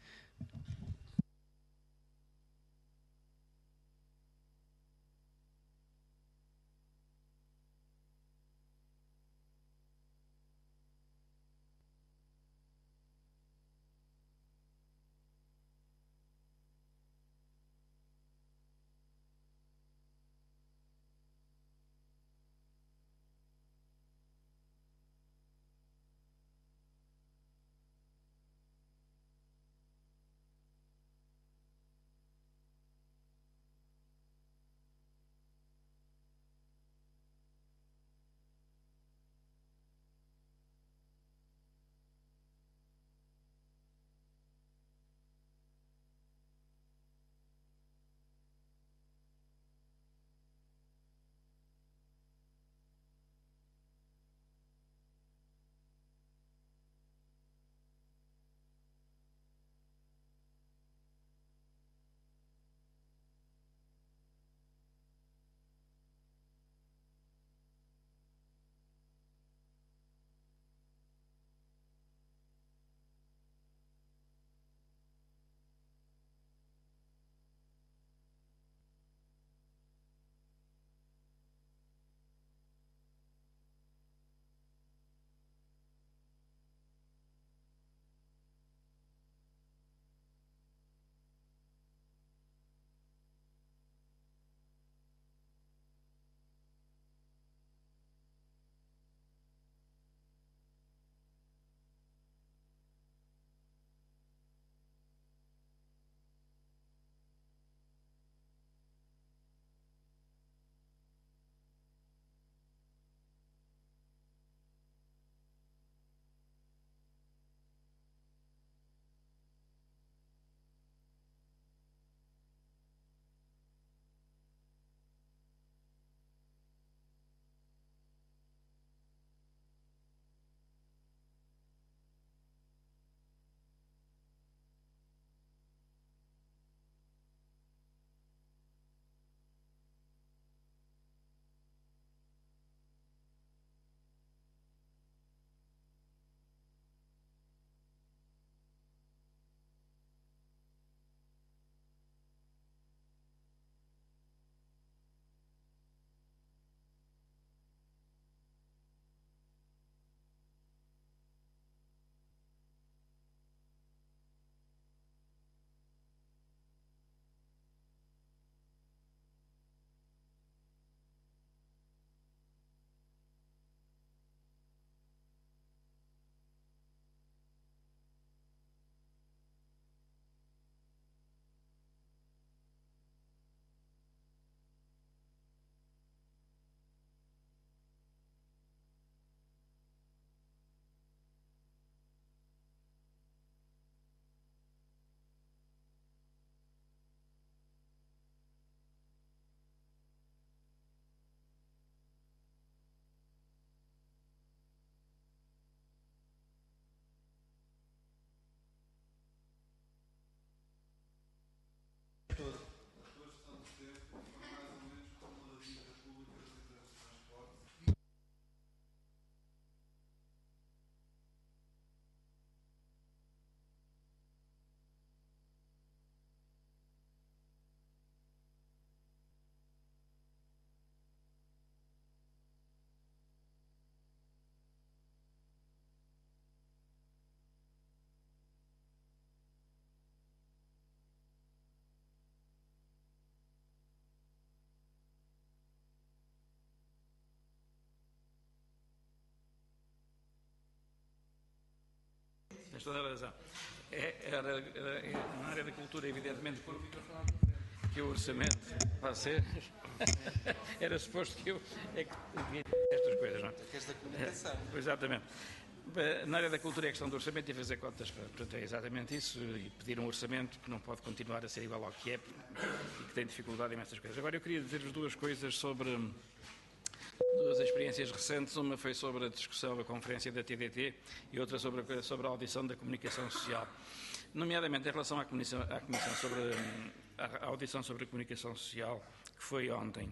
tens toda a razão. É, era, era, é, na área da cultura, evidentemente, que o orçamento vai ser. Era suposto que eu. É que estas coisas, não é? Queres da comunicação. É, exatamente. Na área da cultura é a questão do orçamento e fazer contas. Portanto, é exatamente isso. E pedir um orçamento que não pode continuar a ser igual ao que é e que tem dificuldade em essas coisas. Agora, eu queria dizer-vos duas coisas sobre. Duas experiências recentes, uma foi sobre a discussão da conferência da T D T e outra sobre a, sobre a audição da comunicação social. Nomeadamente em relação à comissão, à comissão sobre a audição sobre a comunicação social, que foi ontem.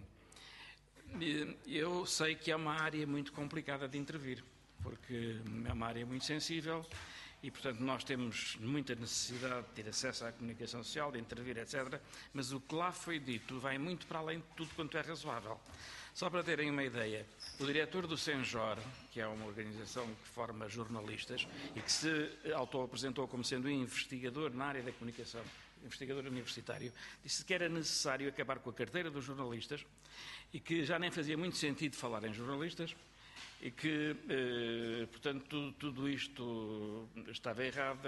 Eu sei que é uma área muito complicada de intervir, porque é uma área muito sensível e, portanto, nós temos muita necessidade de ter acesso à comunicação social, de intervir, etcétera. Mas o que lá foi dito vai muito para além de tudo quanto é razoável. Só para terem uma ideia, o diretor do Senjor, que é uma organização que forma jornalistas e que se auto-apresentou como sendo um investigador na área da comunicação, investigador universitário, disse que era necessário acabar com a carteira dos jornalistas e que já nem fazia muito sentido falar em jornalistas e que, eh, portanto, tudo, tudo isto estava errado.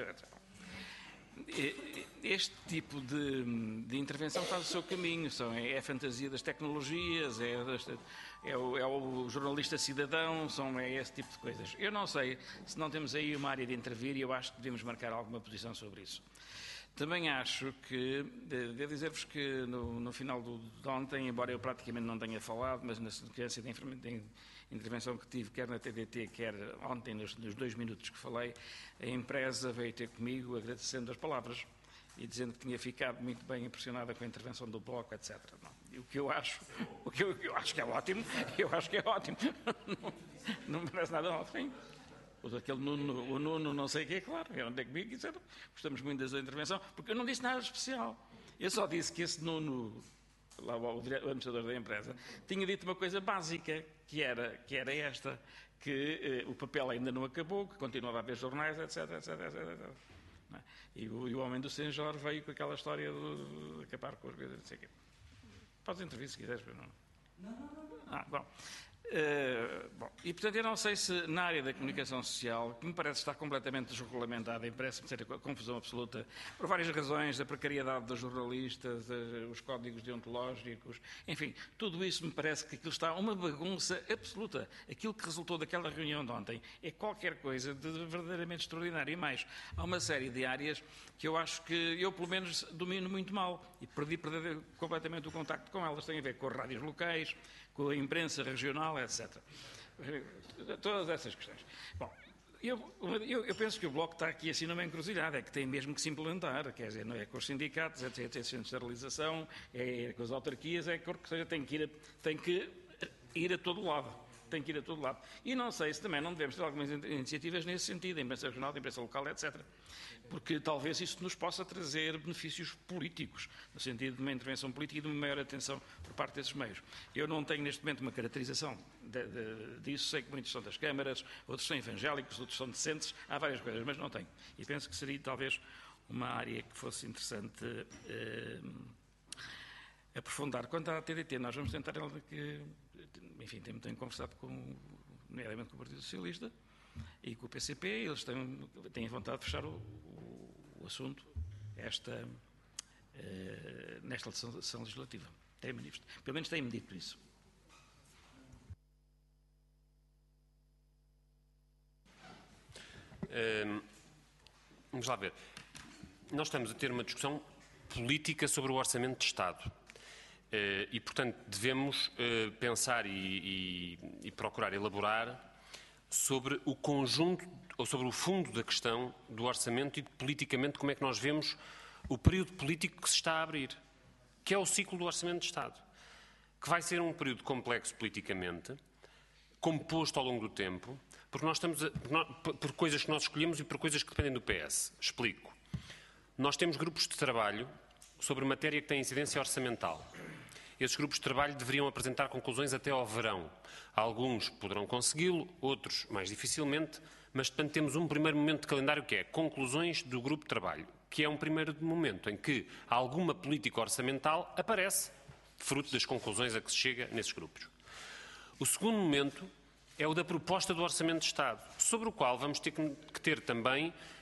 Este tipo de, de intervenção faz o seu caminho, são, é a fantasia das tecnologias, é, é, o, é o jornalista cidadão, são, é esse tipo de coisas. Eu não sei se não temos aí uma área de intervir e eu acho que devemos marcar alguma posição sobre isso. Também acho que, devo dizer-vos que no, no final do, de ontem, embora eu praticamente não tenha falado, mas na sequência de, de intervenção que tive, quer na T D T, quer ontem, nos, nos dois minutos que falei, a empresa veio ter comigo agradecendo as palavras e dizendo que tinha ficado muito bem impressionada com a intervenção do Bloco, etcétera. Não. E o que eu acho, o que eu, eu acho que é ótimo, eu acho que é ótimo. Não, não me parece nada ótimo. O daquele Nuno, o Nuno não sei o que é, claro, eu andei comigo e disseram, gostamos muito da intervenção, porque eu não disse nada especial. Eu só disse que esse Nuno, lá o, o administrador da empresa, tinha dito uma coisa básica, que era, que era esta, que eh, o papel ainda não acabou, que continuava a haver jornais, etcétera, etcétera, etcétera. E o, e o homem do Senjor veio com aquela história de, de acabar com as coisas, não sei o quê. Podes intervir se quiseres, mas não. Não, não, não. Ah, bom. Uh, bom, e portanto eu não sei se na área da comunicação social, que me parece estar completamente desregulamentada e parece-me ser a confusão absoluta, por várias razões, a precariedade dos jornalistas, uh, os códigos deontológicos, enfim, tudo isso me parece que aquilo está uma bagunça absoluta. Aquilo que resultou daquela reunião de ontem é qualquer coisa de verdadeiramente extraordinário. E mais, há uma série de áreas que eu acho que eu pelo menos domino muito mal e perdi, perdi completamente o contacto com elas. Tem a ver com as rádios locais, com a imprensa regional, etcétera. Todas essas questões. Bom, eu, eu, eu penso que o Bloco está aqui assim numa encruzilhada, é que tem mesmo que se implementar, quer dizer, não é com os sindicatos, é com a centralização, é com as autarquias, é com, seja, tem que ir a, tem que ir a todo lado. Tem que ir a todo lado. E não sei se também não devemos ter algumas iniciativas nesse sentido, a imprensa regional, a imprensa local, etcétera. Porque talvez isso nos possa trazer benefícios políticos, no sentido de uma intervenção política e de uma maior atenção por parte desses meios. Eu não tenho neste momento uma caracterização de, de, disso, sei que muitos são das câmaras, outros são evangélicos, outros são decentes, há várias coisas, mas não tenho. E penso que seria talvez uma área que fosse interessante eh, aprofundar. Quanto à T D T, nós vamos tentar, que, enfim, tenho, tenho conversado com, nomeadamente com o Partido Socialista e com o P C P, eles têm, têm vontade de fechar o, o, o assunto esta, uh, nesta sessão legislativa. Tem manifestado. Pelo menos têm-me dito isso. Um, vamos lá ver. Nós estamos a ter uma discussão política sobre o Orçamento de Estado. Uh, e, portanto, devemos uh, pensar e, e, e procurar elaborar sobre o conjunto, ou sobre o fundo da questão do orçamento e, politicamente, como é que nós vemos o período político que se está a abrir, que é o ciclo do Orçamento de Estado, que vai ser um período complexo politicamente, composto ao longo do tempo, porque nós estamos a, por, por coisas que nós escolhemos e por coisas que dependem do P S. Explico. Nós temos grupos de trabalho sobre matéria que tem incidência orçamental. Esses grupos de trabalho deveriam apresentar conclusões até ao verão. Alguns poderão consegui-lo, outros mais dificilmente, mas, portanto, temos um primeiro momento de calendário que é conclusões do grupo de trabalho, que é um primeiro momento em que alguma política orçamental aparece, fruto das conclusões a que se chega nesses grupos. O segundo momento é o da proposta do Orçamento de Estado, sobre o qual vamos ter que ter também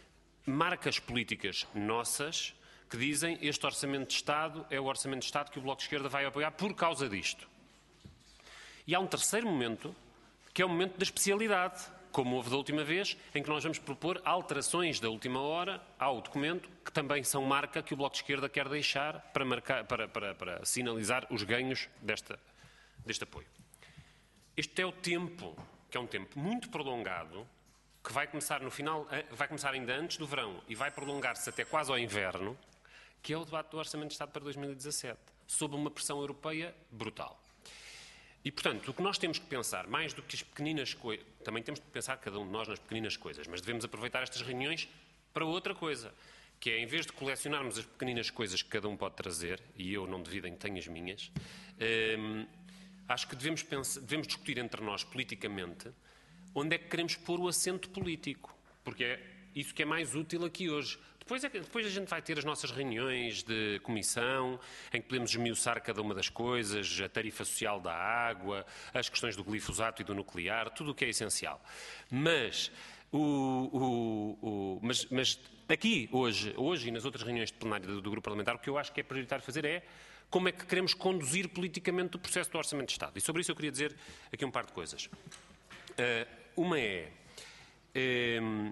marcas políticas nossas que dizem este Orçamento de Estado é o Orçamento de Estado que o Bloco de Esquerda vai apoiar por causa disto. E há um terceiro momento, que é o momento da especialidade, como houve da última vez, em que nós vamos propor alterações da última hora ao documento, que também são marca que o Bloco de Esquerda quer deixar para, marcar, para, para, para sinalizar os ganhos desta, deste apoio. Este é o tempo, que é um tempo muito prolongado, que vai começar no final, vai começar ainda antes do verão e vai prolongar-se até quase ao inverno, que é o debate do Orçamento de Estado para dois mil e dezassete, sob uma pressão europeia brutal. E, portanto, o que nós temos que pensar, mais do que as pequeninas coisas, também temos de pensar cada um de nós nas pequeninas coisas, mas devemos aproveitar estas reuniões para outra coisa, que é, em vez de colecionarmos as pequeninas coisas que cada um pode trazer, e eu não dividem, tenho as minhas, hum, acho que devemos, pensar, devemos discutir entre nós, politicamente, onde é que queremos pôr o acento político, porque é isso que é mais útil aqui hoje. Depois, é que, depois a gente vai ter as nossas reuniões de comissão, em que podemos esmiuçar cada uma das coisas, a tarifa social da água, as questões do glifosato e do nuclear, tudo o que é essencial. Mas, o, o, o, mas, mas aqui, hoje, hoje e nas outras reuniões de plenário do, do Grupo Parlamentar, o que eu acho que é prioritário fazer é como é que queremos conduzir politicamente o processo do Orçamento de Estado. E sobre isso eu queria dizer aqui um par de coisas. Uh, uma é... Um,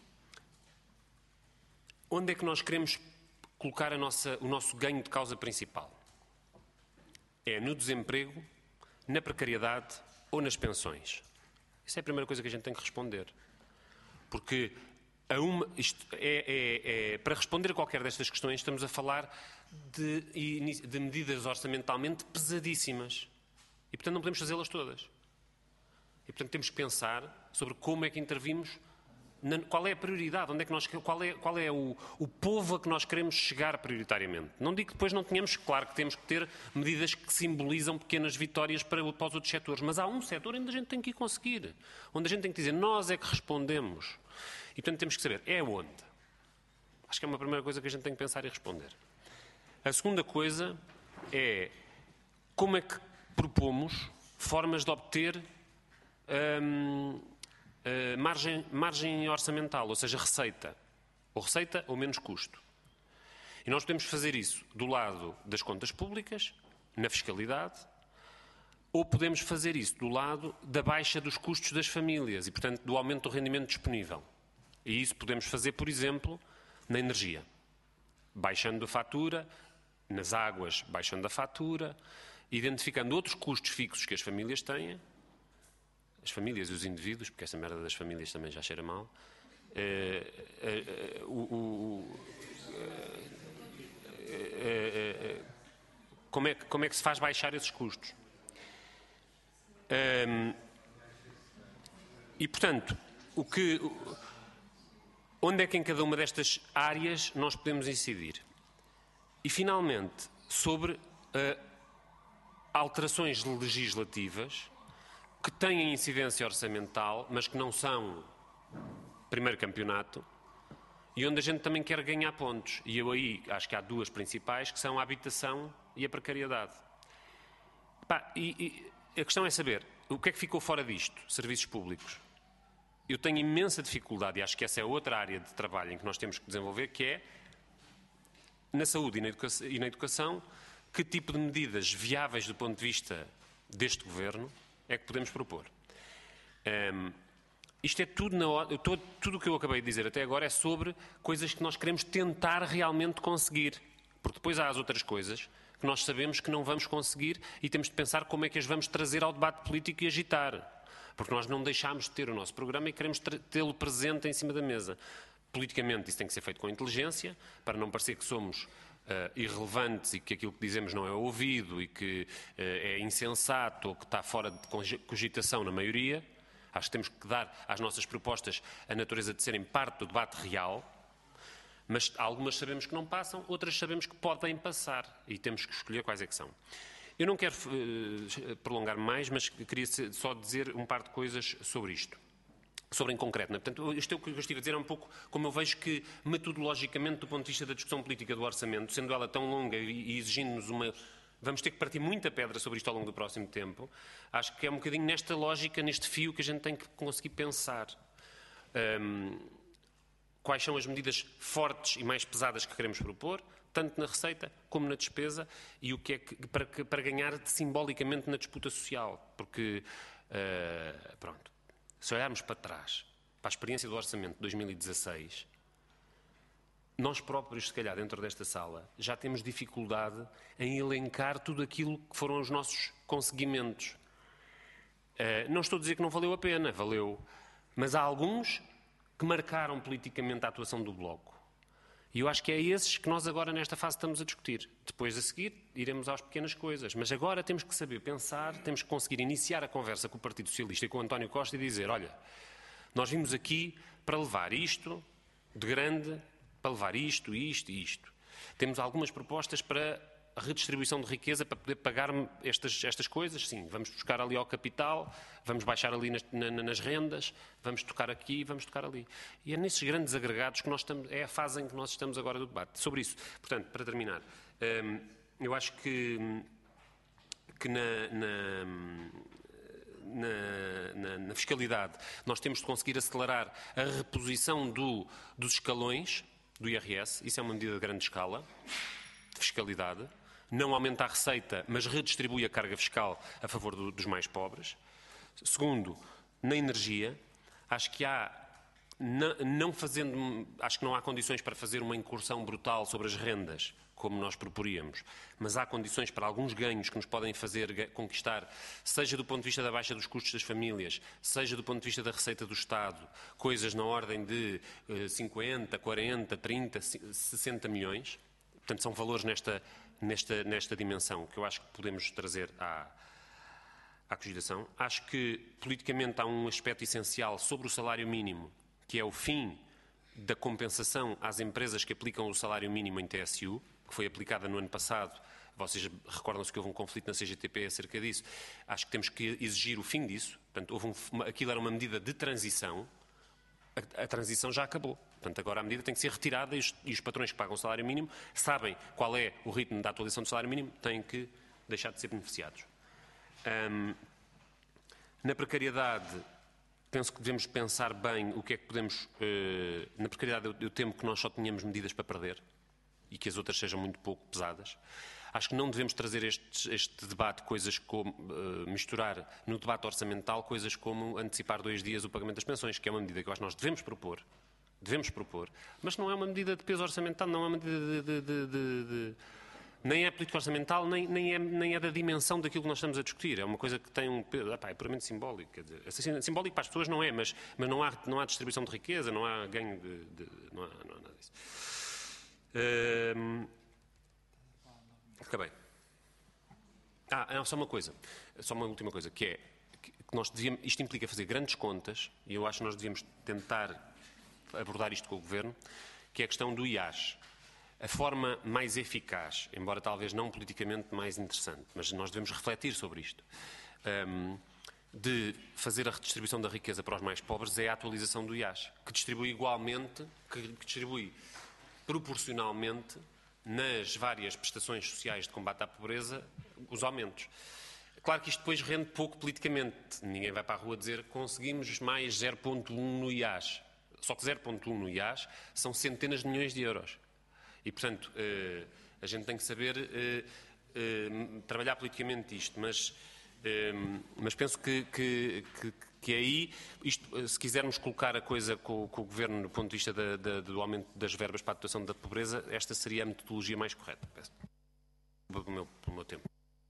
onde é que nós queremos colocar a nossa, o nosso ganho de causa principal? É no desemprego, na precariedade ou nas pensões? Isso é a primeira coisa que a gente tem que responder. Porque a uma, isto é, é, é, para responder a qualquer destas questões estamos a falar de, de medidas orçamentalmente pesadíssimas. E, portanto, não podemos fazê-las todas. E, portanto, temos que pensar sobre como é que intervimos. Qual é a prioridade? Onde é que nós, qual é, qual é o, o povo a que nós queremos chegar prioritariamente? Não digo que depois não tenhamos, claro que temos que ter medidas que simbolizam pequenas vitórias para, para os outros setores, mas há um setor onde a gente tem que ir conseguir, onde a gente tem que dizer, nós é que respondemos. E, portanto, temos que saber, é onde? Acho que é uma primeira coisa que a gente tem que pensar e responder. A segunda coisa é como é que propomos formas de obter... Hum, Uh, margem, margem orçamental, ou seja, receita. Ou receita ou menos custo. E nós podemos fazer isso do lado das contas públicas, na fiscalidade, ou podemos fazer isso do lado da baixa dos custos das famílias e, portanto, do aumento do rendimento disponível. E isso podemos fazer, por exemplo, na energia. Baixando a fatura, nas águas, baixando a fatura, identificando outros custos fixos que as famílias têm, as famílias e os indivíduos, porque essa merda das famílias também já cheira mal, é, é, é, o, o, é, é, é, como, é, como é que se faz baixar esses custos? É, e, portanto, o que, onde é que em cada uma destas áreas nós podemos incidir? E, finalmente, sobre é, alterações legislativas que têm incidência orçamental, mas que não são primeiro campeonato, e onde a gente também quer ganhar pontos. E eu aí acho que há duas principais, que são a habitação e a precariedade. Pá, e, e a questão é saber, o que é que ficou fora disto? Serviços públicos. Eu tenho imensa dificuldade, e acho que essa é outra área de trabalho em que nós temos que desenvolver, que é, na saúde e na educação, e na educação que tipo de medidas viáveis do ponto de vista deste Governo é que podemos propor. Um, isto é tudo, na hora, todo, tudo o que eu acabei de dizer até agora é sobre coisas que nós queremos tentar realmente conseguir. Porque depois há as outras coisas que nós sabemos que não vamos conseguir e temos de pensar como é que as vamos trazer ao debate político e agitar. Porque nós não deixámos de ter o nosso programa e queremos tê-lo presente em cima da mesa. Politicamente isso tem que ser feito com inteligência, para não parecer que somos Uh, irrelevantes e que aquilo que dizemos não é ouvido e que uh, é insensato ou que está fora de cogitação na maioria. Acho que temos que dar às nossas propostas a natureza de serem parte do debate real, mas algumas sabemos que não passam, outras sabemos que podem passar e temos que escolher quais é que são. Eu não quero uh, prolongar mais, mas queria só dizer um par de coisas sobre isto. Sobre em concreto, não é? Portanto, isto é o que eu estive a dizer, é um pouco como eu vejo que, metodologicamente, do ponto de vista da discussão política do orçamento, sendo ela tão longa e exigindo-nos uma... Vamos ter que partir muita pedra sobre isto ao longo do próximo tempo. Acho que é um bocadinho nesta lógica, neste fio, que a gente tem que conseguir pensar. Um, quais são as medidas fortes e mais pesadas que queremos propor, tanto na receita como na despesa, e o que é que, para, para ganhar simbolicamente na disputa social. Porque, uh, pronto, se olharmos para trás, para a experiência do Orçamento de dois mil e dezasseis, nós próprios, se calhar, dentro desta sala, já temos dificuldade em elencar tudo aquilo que foram os nossos conseguimentos. Uh, não estou a dizer que não valeu a pena, valeu. Mas há alguns que marcaram politicamente a atuação do Bloco. E eu acho que é esses que nós agora, nesta fase, estamos a discutir. Depois, a seguir, iremos às pequenas coisas. Mas agora temos que saber pensar, temos que conseguir iniciar a conversa com o Partido Socialista e com o António Costa e dizer, olha, nós vimos aqui para levar isto de grande, para levar isto, isto e isto. Temos algumas propostas para a redistribuição de riqueza, para poder pagar estas, estas coisas. Sim, vamos buscar ali ao capital, vamos baixar ali nas, na, nas rendas, vamos tocar aqui, vamos tocar ali. E é nesses grandes agregados que nós estamos, é a fase em que nós estamos agora do debate. Sobre isso, portanto, para terminar, hum, eu acho que, que na, na, na, na, na fiscalidade nós temos de conseguir acelerar a reposição do, dos escalões do I R S. Isso é uma medida de grande escala de fiscalidade. Não aumenta a receita, mas redistribui a carga fiscal a favor do, dos mais pobres. Segundo, na energia, acho que há, não, não fazendo, acho que não há condições para fazer uma incursão brutal sobre as rendas, como nós proporíamos, mas há condições para alguns ganhos que nos podem fazer conquistar, seja do ponto de vista da baixa dos custos das famílias, seja do ponto de vista da receita do Estado, coisas na ordem de cinquenta, quarenta, trinta, sessenta milhões. Portanto, são valores nesta, nesta, nesta dimensão que eu acho que podemos trazer à, à cogitação. Acho que, politicamente, há um aspecto essencial sobre o salário mínimo, que é o fim da compensação às empresas que aplicam o salário mínimo em T S U, que foi aplicada no ano passado. Vocês recordam-se que houve um conflito na C G T P acerca disso. Acho que temos que exigir o fim disso. Portanto, houve um, aquilo era uma medida de transição. A, a transição já acabou. Portanto, agora a medida tem que ser retirada e os, e os patrões que pagam o salário mínimo sabem qual é o ritmo da atualização do salário mínimo, têm que deixar de ser beneficiados. Um, na precariedade, penso que devemos pensar bem o que é que podemos... Uh, na precariedade, eu, eu temo que nós só tenhamos medidas para perder e que as outras sejam muito pouco pesadas. Acho que não devemos trazer este, este debate, coisas como uh, misturar no debate orçamental coisas como antecipar dois dias o pagamento das pensões, que é uma medida que eu acho que nós devemos propor, devemos propor, mas não é uma medida de peso orçamental, não é uma medida de... de, de, de, de nem é política orçamental, nem, nem, é, nem é da dimensão daquilo que nós estamos a discutir. É uma coisa que tem um peso, epá, é puramente simbólico. Quer dizer, assim, simbólico para as pessoas não é, mas, mas não, há, não há distribuição de riqueza, não há ganho de... de não, há, não há nada disso. Uh, acabei. Ah, não, só uma coisa, só uma última coisa, que é que nós devíamos, isto implica fazer grandes contas, e eu acho que nós devíamos tentar abordar isto com o Governo, que é a questão do I A S. A forma mais eficaz, embora talvez não politicamente mais interessante, mas nós devemos refletir sobre isto, um, de fazer a redistribuição da riqueza para os mais pobres é a atualização do I A S, que distribui igualmente, que, que distribui proporcionalmente nas várias prestações sociais de combate à pobreza os aumentos. Claro que isto depois rende pouco politicamente. Ninguém vai para a rua dizer que conseguimos mais zero vírgula um no I A S. Só que zero vírgula um no I A S são centenas de milhões de euros. E, portanto, eh, a gente tem que saber eh, eh, trabalhar politicamente isto, mas, eh, mas penso que, que, que, que aí, isto, se quisermos colocar a coisa com, com o Governo do ponto de vista da, da, do aumento das verbas para a atuação da pobreza, esta seria a metodologia mais correta. Peço pelo meu, pelo meu tempo.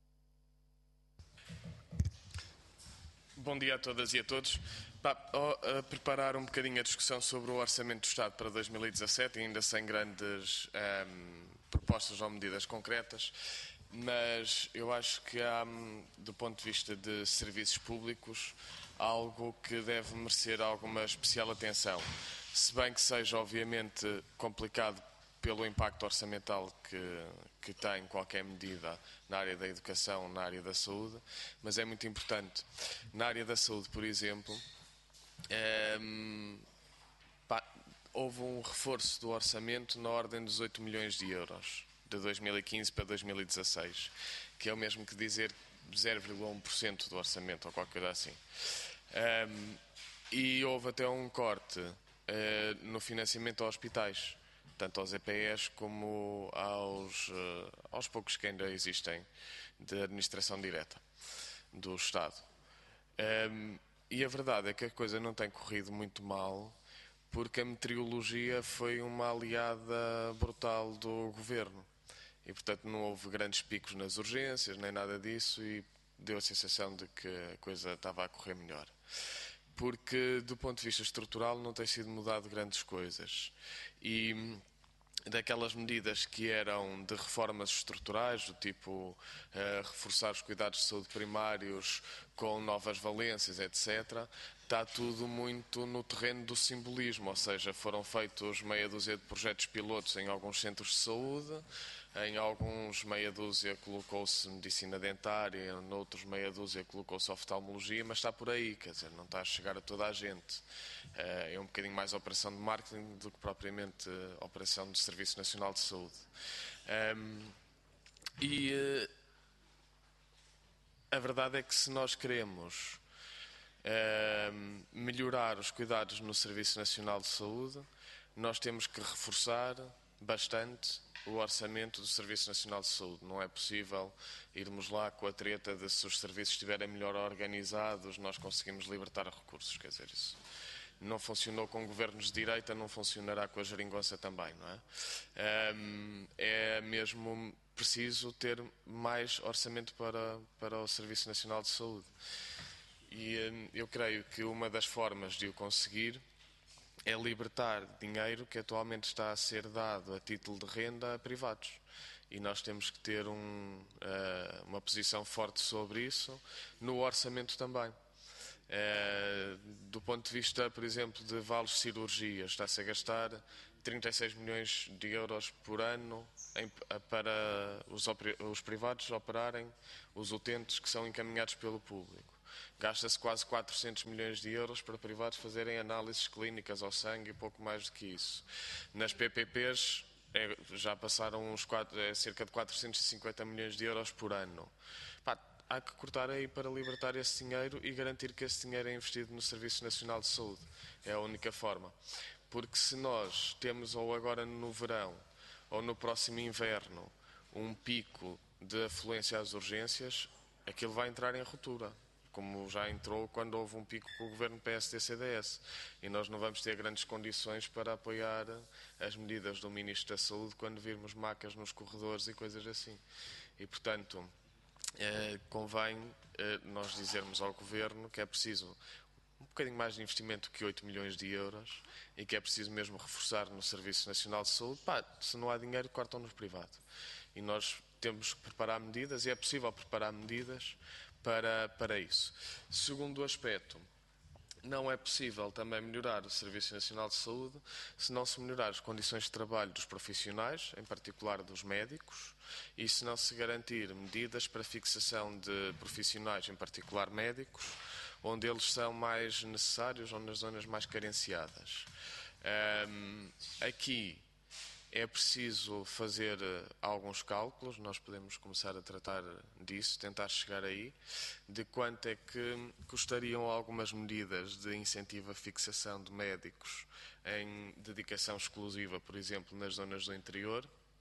Bom dia a todas e a todos. A preparar um bocadinho a discussão sobre o Orçamento do Estado para dois mil e dezassete, ainda sem grandes um, propostas ou medidas concretas, mas eu acho que há, do ponto de vista de serviços públicos, algo que deve merecer alguma especial atenção. Se bem que seja, obviamente, complicado pelo impacto orçamental que, que tem qualquer medida na área da educação, na área da saúde, mas é muito importante. Na área da saúde, por exemplo, Um, pá, houve um reforço do orçamento na ordem dos oito milhões de euros de dois mil e quinze para dois mil e dezasseis, que é o mesmo que dizer zero vírgula um por cento do orçamento ou qualquer coisa assim. Um, e houve até um corte eh, no financiamento a hospitais, tanto aos E P Es como aos, eh, aos poucos que ainda existem de administração direta do Estado. Um, e a verdade é que a coisa não tem corrido muito mal, porque a meteorologia foi uma aliada brutal do governo. E, portanto, não houve grandes picos nas urgências, nem nada disso, e deu a sensação de que a coisa estava a correr melhor. Porque, do ponto de vista estrutural, não tem sido mudado grandes coisas. E daquelas medidas que eram de reformas estruturais, do tipo uh, reforçar os cuidados de saúde primários com novas valências, etcétera, está tudo muito no terreno do simbolismo, ou seja, foram feitos meia dúzia de projetos pilotos em alguns centros de saúde, em alguns meia dúzia colocou-se medicina dentária, noutros meia dúzia colocou-se oftalmologia, mas está por aí, quer dizer, não está a chegar a toda a gente. É um bocadinho mais operação de marketing do que propriamente operação do Serviço Nacional de Saúde. E a verdade é que se nós queremos melhorar os cuidados no Serviço Nacional de Saúde, nós temos que reforçar bastante o orçamento do Serviço Nacional de Saúde. Não é possível irmos lá com a treta de se os serviços estiverem melhor organizados, nós conseguimos libertar recursos. Quer dizer, isso não funcionou com governos de direita, não funcionará com a geringonça também, não é? É mesmo preciso ter mais orçamento para, para o Serviço Nacional de Saúde. E eu creio que uma das formas de o conseguir é libertar dinheiro que atualmente está a ser dado a título de renda a privados. E nós temos que ter um, uh, uma posição forte sobre isso no orçamento também. Uh, do ponto de vista, por exemplo, de vales de cirurgia, está-se a gastar trinta e seis milhões de euros por ano em, para os, os privados operarem os utentes que são encaminhados pelo público. Gasta-se quase quatrocentos milhões de euros para privados fazerem análises clínicas ao sangue e pouco mais do que isso. Nas P P Ps é, já passaram uns quatro, é, cerca de quatrocentos e cinquenta milhões de euros por ano. Pá, há que cortar aí para libertar esse dinheiro e garantir que esse dinheiro é investido no Serviço Nacional de Saúde. É a única forma. Porque se nós temos ou agora no verão ou no próximo inverno um pico de afluência às urgências, aquilo vai entrar em ruptura, como já entrou quando houve um pico com o governo P S D C D S. E nós não vamos ter grandes condições para apoiar as medidas do Ministro da Saúde quando virmos macas nos corredores e coisas assim. E, portanto, eh, convém eh, nós dizermos ao governo que é preciso um bocadinho mais de investimento que oito milhões de euros e que é preciso mesmo reforçar no Serviço Nacional de Saúde. Pá, se não há dinheiro, cortam no privado. E nós temos que preparar medidas, e é possível preparar medidas Para, para isso. Segundo aspecto, não é possível também melhorar o Serviço Nacional de Saúde se não se melhorar as condições de trabalho dos profissionais, em particular dos médicos, e se não se garantir medidas para fixação de profissionais, em particular médicos, onde eles são mais necessários ou nas zonas mais carenciadas. Um, aqui é preciso fazer alguns cálculos, nós podemos começar a tratar disso, tentar chegar aí, de quanto é que custariam algumas medidas de incentivo à fixação de médicos em dedicação exclusiva, por exemplo, nas zonas do interior,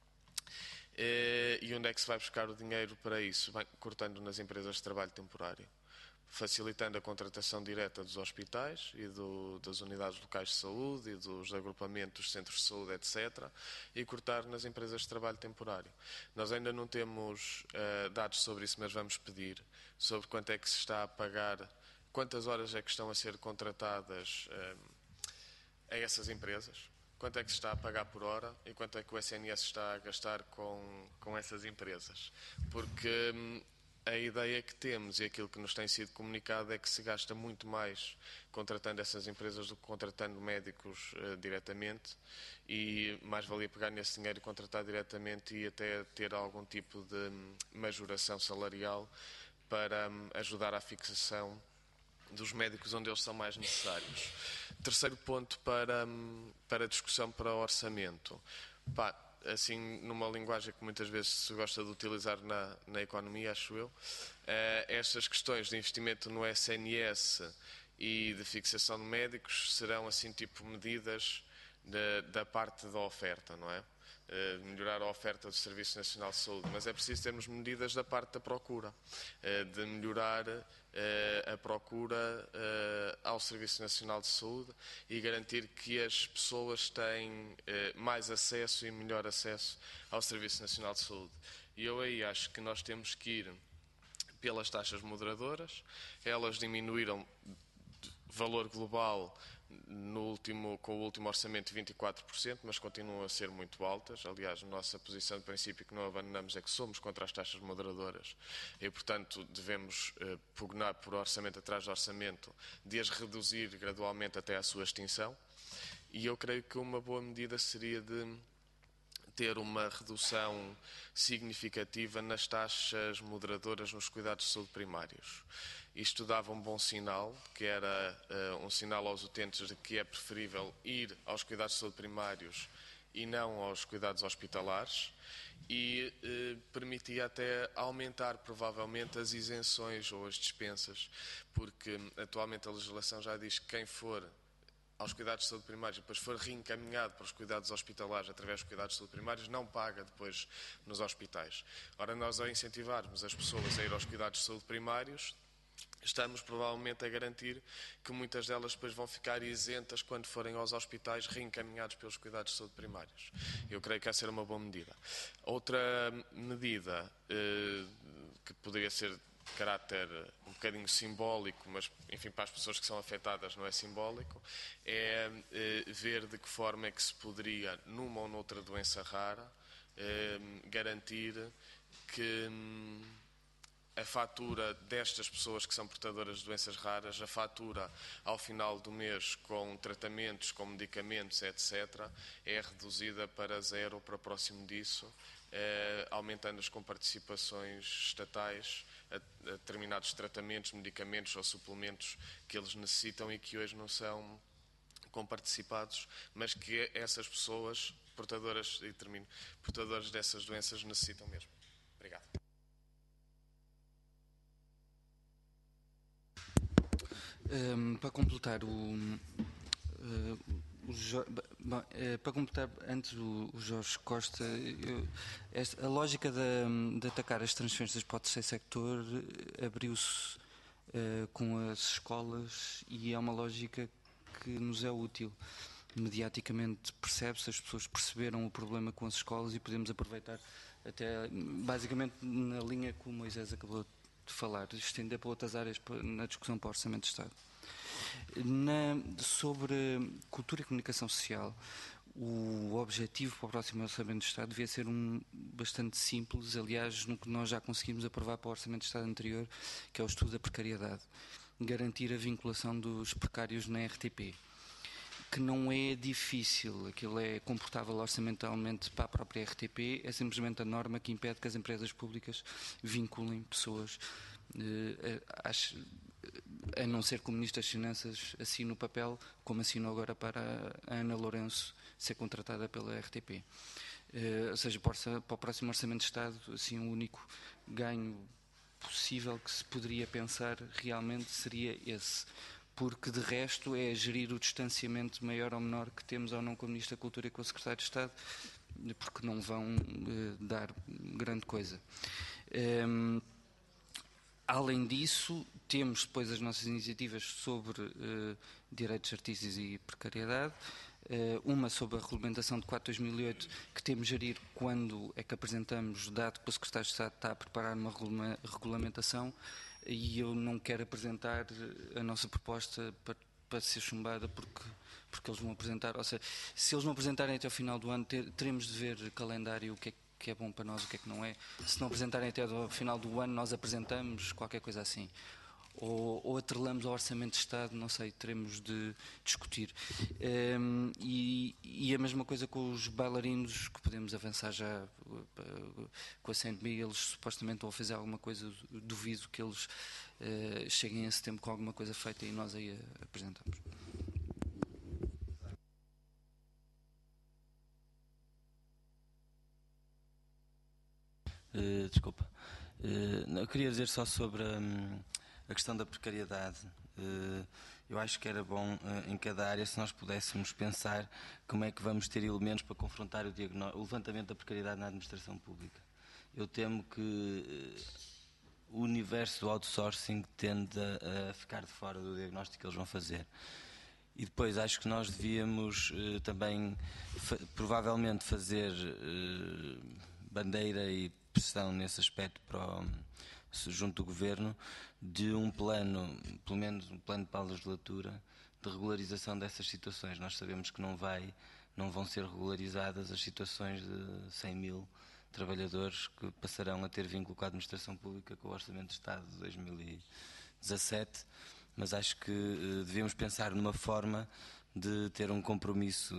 e onde é que se vai buscar o dinheiro para isso? Bem, cortando nas empresas de trabalho temporário, facilitando a contratação direta dos hospitais e do, das unidades locais de saúde e dos agrupamentos dos centros de saúde, etcétera, e cortar nas empresas de trabalho temporário. Nós ainda não temos uh, dados sobre isso, mas vamos pedir sobre quanto é que se está a pagar, quantas horas é que estão a ser contratadas uh, a essas empresas, quanto é que se está a pagar por hora e quanto é que o S N S está a gastar com, com essas empresas. Porque um, a ideia que temos e aquilo que nos tem sido comunicado é que se gasta muito mais contratando essas empresas do que contratando médicos uh, diretamente, e mais valia pegar nesse dinheiro e contratar diretamente e até ter algum tipo de um, majoração salarial para um, ajudar à fixação dos médicos onde eles são mais necessários. Terceiro ponto para, um, para discussão para o orçamento. Pá, assim, numa linguagem que muitas vezes se gosta de utilizar na, na economia, acho eu, uh, estas questões de investimento no S N S e de fixação de médicos serão assim tipo medidas da, da parte da oferta, não é? Uh, melhorar a oferta do Serviço Nacional de Saúde, mas é preciso termos medidas da parte da procura, uh, de melhorar uh, a procura uh, ao Serviço Nacional de Saúde e garantir que as pessoas têm uh, mais acesso e melhor acesso ao Serviço Nacional de Saúde. E eu aí acho que nós temos que ir pelas taxas moderadoras. Elas diminuíram de valor global no último, com o último orçamento de vinte e quatro por cento, mas continuam a ser muito altas. Aliás, a nossa posição de princípio que não abandonamos é que somos contra as taxas moderadoras e, portanto, devemos eh, pugnar por orçamento atrás de orçamento, de as reduzir gradualmente até à sua extinção. E eu creio que uma boa medida seria de ter uma redução significativa nas taxas moderadoras nos cuidados de saúde primários. Isto dava um bom sinal, que era uh, um sinal aos utentes de que é preferível ir aos cuidados de saúde primários e não aos cuidados hospitalares, e uh, permitia até aumentar provavelmente as isenções ou as dispensas, porque atualmente a legislação já diz que quem for aos cuidados de saúde primários, depois for reencaminhado para os cuidados hospitalares através dos cuidados de saúde primários, não paga depois nos hospitais. Ora, nós ao incentivarmos as pessoas a ir aos cuidados de saúde primários, estamos provavelmente a garantir que muitas delas depois vão ficar isentas quando forem aos hospitais reencaminhados pelos cuidados de saúde primários. Eu creio que essa era uma boa medida. Outra medida eh, que poderia ser de caráter um bocadinho simbólico, mas enfim para as pessoas que são afetadas não é simbólico, é eh, ver de que forma é que se poderia, numa ou noutra doença rara, eh, garantir que hum, a fatura destas pessoas que são portadoras de doenças raras, a fatura ao final do mês com tratamentos, com medicamentos, etcétera, é reduzida para zero ou para próximo disso, eh, aumentando as comparticipações estatais a, a determinados tratamentos, medicamentos ou suplementos que eles necessitam e que hoje não são comparticipados, mas que essas pessoas portadoras, e termino, portadoras dessas doenças necessitam mesmo. Obrigado. Um, para completar o, uh, o jo, bom, uh, para completar antes o, o Jorge Costa, eu, esta, a lógica de, de atacar as transferências para o terceiro sector abriu-se uh, com as escolas e é uma lógica que nos é útil. Mediaticamente percebe-se, as pessoas perceberam o problema com as escolas e podemos aproveitar até basicamente na linha que o Moisés acabou de de falar, de estender para outras áreas na discussão para o Orçamento de Estado. Na, sobre cultura e comunicação social, o objetivo para o próximo Orçamento de Estado devia ser um bastante simples, aliás, no que nós já conseguimos aprovar para o Orçamento de Estado anterior, que é o estudo da precariedade. Garantir a vinculação dos precários na R T P, que não é difícil, aquilo é comportável orçamentalmente para a própria R T P, é simplesmente a norma que impede que as empresas públicas vinculem pessoas, eh, a, a não ser que o Ministro das Finanças assine o papel, como assinou agora para a Ana Lourenço ser contratada pela R T P. Eh, ou seja, para o próximo Orçamento de Estado, assim, o único ganho possível que se poderia pensar realmente seria esse. Porque de resto é gerir o distanciamento maior ou menor que temos ou não com o Ministro da Cultura e com o Secretário de Estado, porque não vão eh, dar grande coisa. Um, além disso, temos depois as nossas iniciativas sobre eh, direitos artísticos e precariedade, eh, uma sobre a regulamentação de quatro de dois mil e oito, que temos de gerir quando é que apresentamos, dado que o Secretário de Estado está a preparar uma regulamentação, e eu não quero apresentar a nossa proposta para, para ser chumbada porque, porque eles vão apresentar, ou seja, se eles não apresentarem até ao final do ano, ter, teremos de ver calendário, o que é que é bom para nós, o que é que não é. Se não apresentarem até ao final do ano, nós apresentamos qualquer coisa assim. Ou, ou atrelamos ao Orçamento de Estado, não sei, teremos de discutir. Um, e, e a mesma coisa com os bailarinos, que podemos avançar já com a C N B, eles supostamente vão fazer alguma coisa, duvido que eles uh, cheguem a esse tempo com alguma coisa feita e nós aí a, apresentamos. Uh, desculpa. Uh, eu queria dizer só sobre... Um, a questão da precariedade. eu acho que era bom em cada área se nós pudéssemos pensar como é que vamos ter elementos para confrontar o, o levantamento da precariedade na administração pública. Eu temo que o universo do outsourcing tende a, a ficar de fora do diagnóstico que eles vão fazer. E depois acho que nós devíamos uh, também fa provavelmente fazer uh, bandeira e pressão nesse aspecto para o, junto do Governo de um plano, pelo menos um plano para a legislatura, de regularização dessas situações. Nós sabemos que não, vai, não vão ser regularizadas as situações de cem mil trabalhadores que passarão a ter vínculo com a administração pública com o Orçamento de Estado de dois mil e dezassete, mas acho que uh, devíamos pensar numa forma de ter um compromisso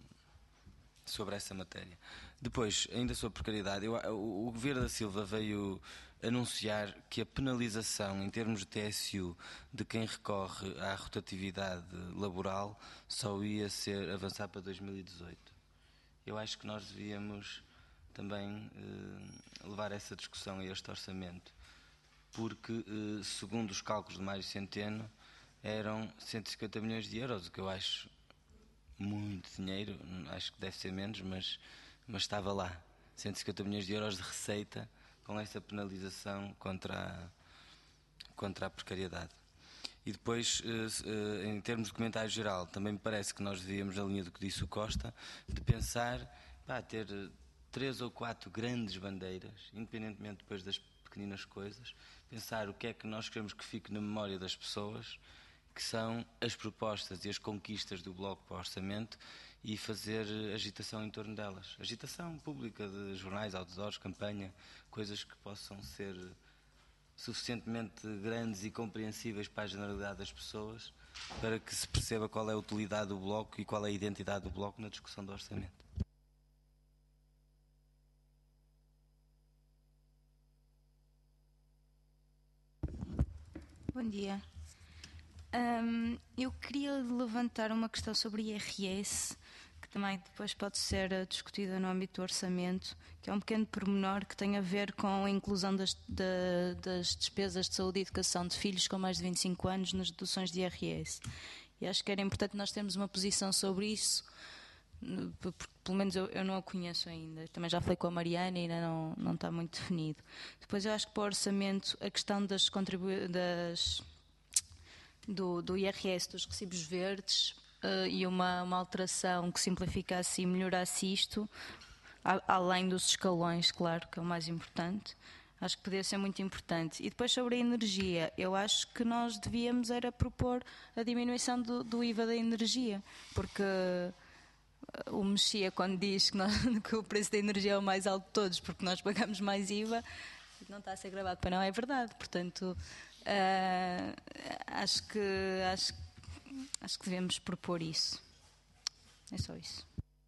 sobre essa matéria. Depois, ainda sobre precariedade, eu, o, o Governo da Silva veio anunciar que a penalização em termos de T S U de quem recorre à rotatividade laboral só ia ser avançar para dois mil e dezoito. Eu acho que nós devíamos também eh, levar essa discussão a este orçamento, porque, eh, segundo os cálculos de Mário Centeno, eram cento e cinquenta milhões de euros, o que eu acho muito dinheiro, acho que deve ser menos, mas, mas estava lá, cento e cinquenta milhões de euros de receita com essa penalização contra a, contra a precariedade. E depois, eh, em termos de comentário geral, também me parece que nós devíamos, na linha do que disse o Costa, de pensar, pá, ter três ou quatro grandes bandeiras, independentemente depois das pequeninas coisas, pensar o que é que nós queremos que fique na memória das pessoas, que são as propostas e as conquistas do Bloco para o Orçamento, e fazer agitação em torno delas. Agitação pública de jornais, outdoors, campanha, coisas que possam ser suficientemente grandes e compreensíveis para a generalidade das pessoas, para que se perceba qual é a utilidade do Bloco e qual é a identidade do Bloco na discussão do Orçamento. Bom dia. Um, eu queria levantar uma questão sobre I R S, que também depois pode ser discutida no âmbito do orçamento, que é um pequeno pormenor que tem a ver com a inclusão das, de, das despesas de saúde e educação de filhos com mais de vinte e cinco anos nas deduções de I R S. E acho que era importante nós termos uma posição sobre isso, porque pelo menos eu, eu não a conheço ainda. Também já falei com a Mariana e ainda não, não está muito definido. Depois eu acho que para o orçamento a questão das contribuições das Do, do I R S, dos recibos verdes, uh, e uma, uma alteração que simplificasse e melhorasse isto, a, além dos escalões, claro, que é o mais importante. Acho que poderia ser muito importante. E depois sobre a energia, eu acho que nós devíamos era propor a diminuição do, do I V A da energia, porque uh, o Mexia, quando diz que, nós, que o preço da energia é o mais alto de todos, porque nós pagamos mais I V A, não está a ser gravado, para não é verdade. Portanto, Uh, acho que acho, acho que devemos propor isso. É só isso.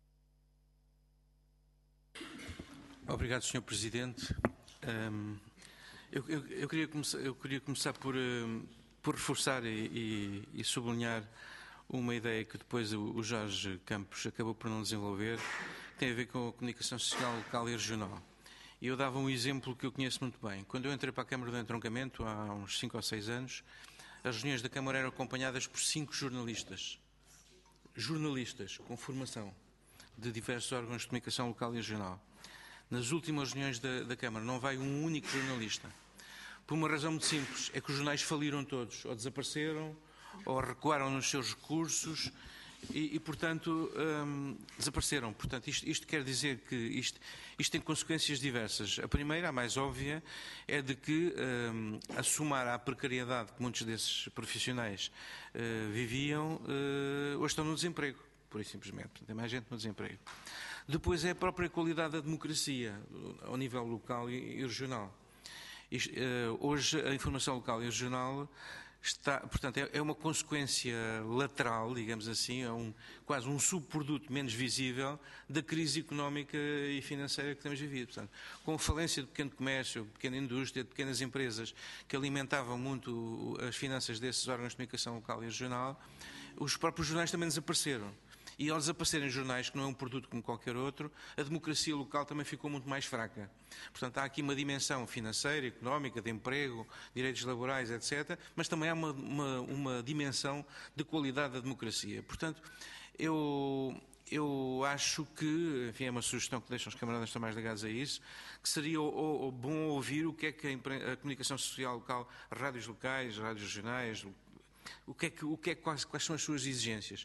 Obrigado, senhor Presidente. Um, eu, eu, eu, queria começar, eu queria começar por, um, por reforçar e, e, e sublinhar uma ideia que depois o, o Jorge Campos acabou por não desenvolver, que tem a ver com a comunicação social local e regional. E eu dava um exemplo que eu conheço muito bem. Quando eu entrei para a Câmara do Entroncamento, há uns cinco ou seis anos, as reuniões da Câmara eram acompanhadas por cinco jornalistas. Jornalistas com formação de diversos órgãos de comunicação local e regional. Nas últimas reuniões da, da Câmara não vai um único jornalista. Por uma razão muito simples, é que os jornais faliram todos, ou desapareceram, ou recuaram nos seus recursos, E, e, portanto, hum, desapareceram. Portanto, isto, isto quer dizer que isto, isto tem consequências diversas. A primeira, a mais óbvia, é de que, hum, a somar à precariedade que muitos desses profissionais uh, viviam, uh, hoje estão no desemprego, pura e simplesmente. Tem mais gente no desemprego. Depois é a própria qualidade da democracia, ao nível local e, e regional. Isto, uh, hoje, a informação local e regional está, portanto, é uma consequência lateral, digamos assim, é um, quase um subproduto menos visível da crise económica e financeira que temos vivido. Portanto, com a falência do pequeno comércio, pequena indústria, de pequenas empresas que alimentavam muito as finanças desses órgãos de comunicação local e regional, os próprios jornais também desapareceram. E ao desaparecerem jornais, que não é um produto como qualquer outro, a democracia local também ficou muito mais fraca. Portanto, há aqui uma dimensão financeira, económica, de emprego, direitos laborais, etcétera, mas também há uma, uma, uma dimensão de qualidade da democracia. Portanto, eu... Eu acho que, enfim, é uma sugestão que deixam os camaradas que estão mais ligados a isso, que seria o, o, bom ouvir o que é que a, a comunicação social local, rádios locais, rádios regionais, o que é que, o que é, quais, quais são as suas exigências.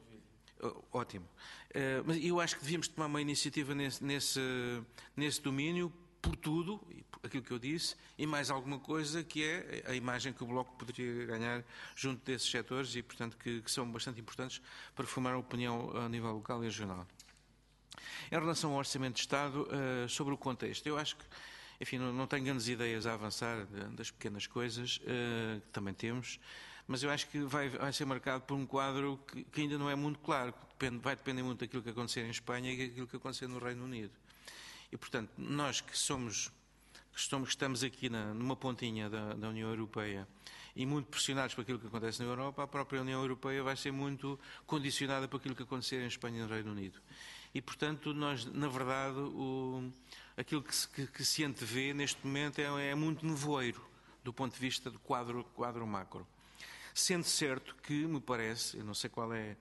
Ótimo. Uh, mas eu acho que devíamos tomar uma iniciativa nesse, nesse, nesse domínio, por tudo, aquilo que eu disse, e mais alguma coisa que é a imagem que o Bloco poderia ganhar junto desses setores e, portanto, que, que são bastante importantes para formar a opinião a nível local e regional. Em relação ao Orçamento de Estado, uh, sobre o contexto, eu acho que, enfim, não, não tenho grandes ideias a avançar das pequenas coisas, uh, que também temos, mas eu acho que vai, vai ser marcado por um quadro que, que ainda não é muito claro, que depende, vai depender muito daquilo que acontecer em Espanha e daquilo que acontecer no Reino Unido. E, portanto, nós que somos, que estamos, que estamos aqui na, numa pontinha da, da União Europeia e muito pressionados por aquilo que acontece na Europa, a própria União Europeia vai ser muito condicionada por aquilo que acontecer em Espanha e no Reino Unido. E, portanto, nós, na verdade, o, aquilo que se, que, que se antevê neste momento é, é muito nevoeiro do ponto de vista do quadro, quadro macro. Sendo certo que, me parece, eu não sei qual é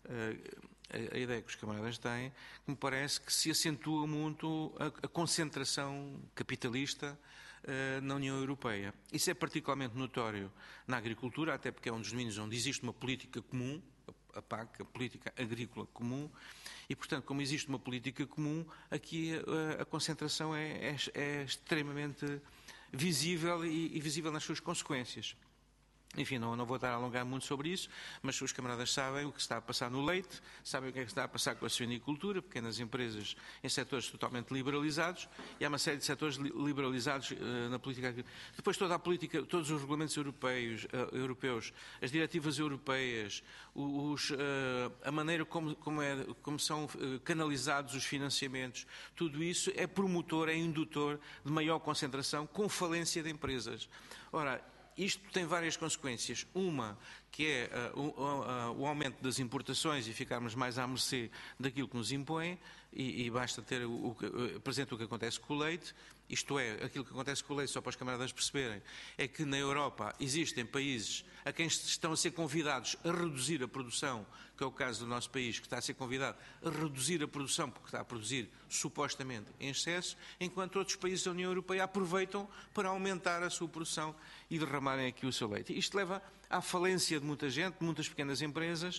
uh, a ideia que os camaradas têm, que me parece que se acentua muito a, a concentração capitalista uh, na União Europeia. Isso é particularmente notório na agricultura, até porque é um dos domínios onde existe uma política comum, a P A C, a Política Agrícola Comum, e, portanto, como existe uma política comum, aqui a, a concentração é, é, é extremamente visível e, e visível nas suas consequências. Enfim, não, não vou estar a alongar muito sobre isso, mas os camaradas sabem o que está a passar no leite, sabem o que é que está a passar com a suinicultura, pequenas empresas em setores totalmente liberalizados, e há uma série de setores liberalizados uh, na política agrícola. Depois toda a política, todos os regulamentos europeus, uh, europeus as diretivas europeias, os, uh, a maneira como, como, é, como são uh, canalizados os financiamentos, tudo isso é promotor, é indutor de maior concentração com falência de empresas. Ora, isto tem várias consequências. Uma, que é uh, o, uh, o aumento das importações e ficarmos mais à mercê daquilo que nos impõem, e, e basta ter o, o, uh, presente o que acontece com o leite. Isto é, aquilo que acontece com o leite, só para os camaradas perceberem, é que na Europa existem países a quem estão a ser convidados a reduzir a produção, que é o caso do nosso país, que está a ser convidado a reduzir a produção, porque está a produzir supostamente em excesso, enquanto outros países da União Europeia aproveitam para aumentar a sua produção e derramarem aqui o seu leite. Isto leva à falência de muita gente, de muitas pequenas empresas,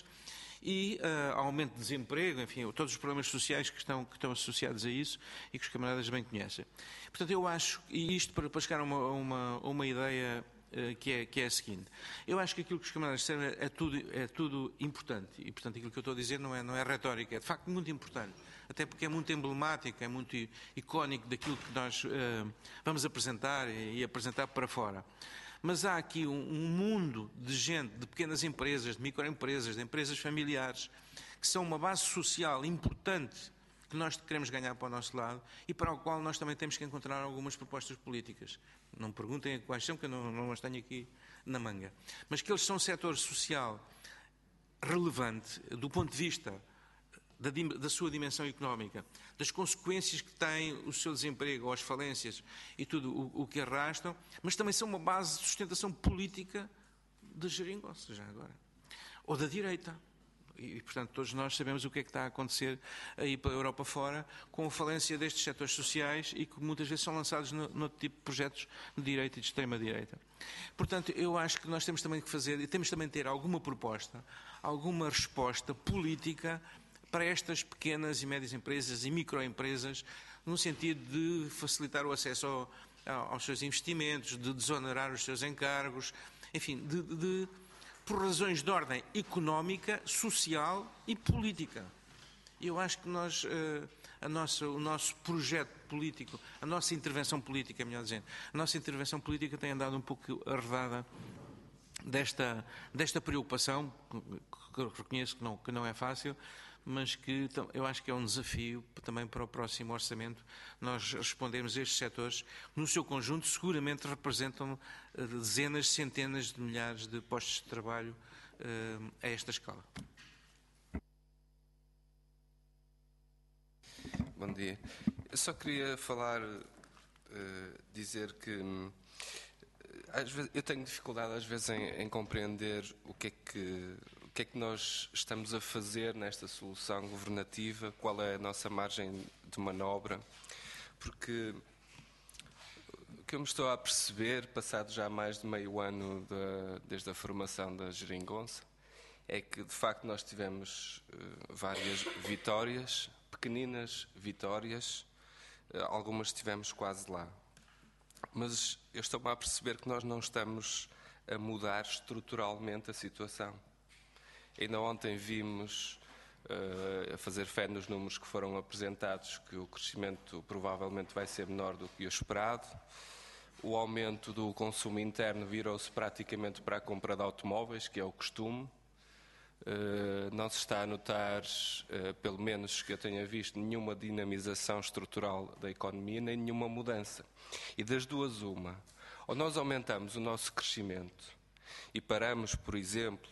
e uh, ao aumento de desemprego, enfim, todos os problemas sociais que estão, que estão associados a isso e que os camaradas bem conhecem. Portanto, eu acho, e isto para, para chegar a uma, uma, uma ideia uh, que, é, que é a seguinte, eu acho que aquilo que os camaradas disseram é, é, tudo, é tudo importante, e portanto aquilo que eu estou a dizer não é, não é retórica, é de facto muito importante, até porque é muito emblemático, é muito icónico daquilo que nós uh, vamos apresentar e, e apresentar para fora. Mas há aqui um, um mundo de gente, de pequenas empresas, de microempresas, de empresas familiares, que são uma base social importante que nós queremos ganhar para o nosso lado e para o qual nós também temos que encontrar algumas propostas políticas. Não me perguntem quais são, que eu não, não as tenho aqui na manga. Mas que eles são um setor social relevante do ponto de vista Da, da sua dimensão económica, das consequências que tem o seu desemprego, ou as falências e tudo o, o que arrastam, mas também são uma base de sustentação política da geringonça, já agora, ou da direita. E, portanto, todos nós sabemos o que é que está a acontecer aí pela Europa fora com a falência destes setores sociais e que muitas vezes são lançados no, no tipo de projetos de direita e de extrema-direita. Portanto, eu acho que nós temos também que fazer, e temos também que ter alguma proposta, alguma resposta política para estas pequenas e médias empresas e microempresas, no sentido de facilitar o acesso ao, aos seus investimentos, de desonerar os seus encargos, enfim, de, de, por razões de ordem económica, social e política. Eu acho que nós, a nossa, o nosso projeto político, a nossa intervenção política, melhor dizendo, a nossa intervenção política tem andado um pouco arredada desta, desta preocupação, que eu reconheço que não, que não é fácil, mas que eu acho que é um desafio também para o próximo orçamento nós respondermos a estes setores, no seu conjunto seguramente representam dezenas, centenas de milhares de postos de trabalho uh, a esta escala. bom dia. Eu só queria falar, uh, dizer que uh, às vezes, eu tenho dificuldade às vezes em, em compreender o que, é que, o que é que nós estamos a fazer nesta solução governativa, qual é a nossa margem de manobra, porque o que eu me estou a perceber, passado já mais de meio ano de, desde a formação da Geringonça, é que de facto nós tivemos uh, várias vitórias, pequeninas vitórias, uh, algumas estivemos quase lá. Mas eu estou-me a perceber que nós não estamos a mudar estruturalmente a situação. Ainda ontem vimos, uh, a fazer fé nos números que foram apresentados, que o crescimento provavelmente vai ser menor do que o esperado. O aumento do consumo interno virou-se praticamente para a compra de automóveis, que é o costume. Uh, não se está a notar, uh, pelo menos que eu tenha visto, nenhuma dinamização estrutural da economia, nem nenhuma mudança. E das duas, uma. Ou nós aumentamos o nosso crescimento e paramos, por exemplo,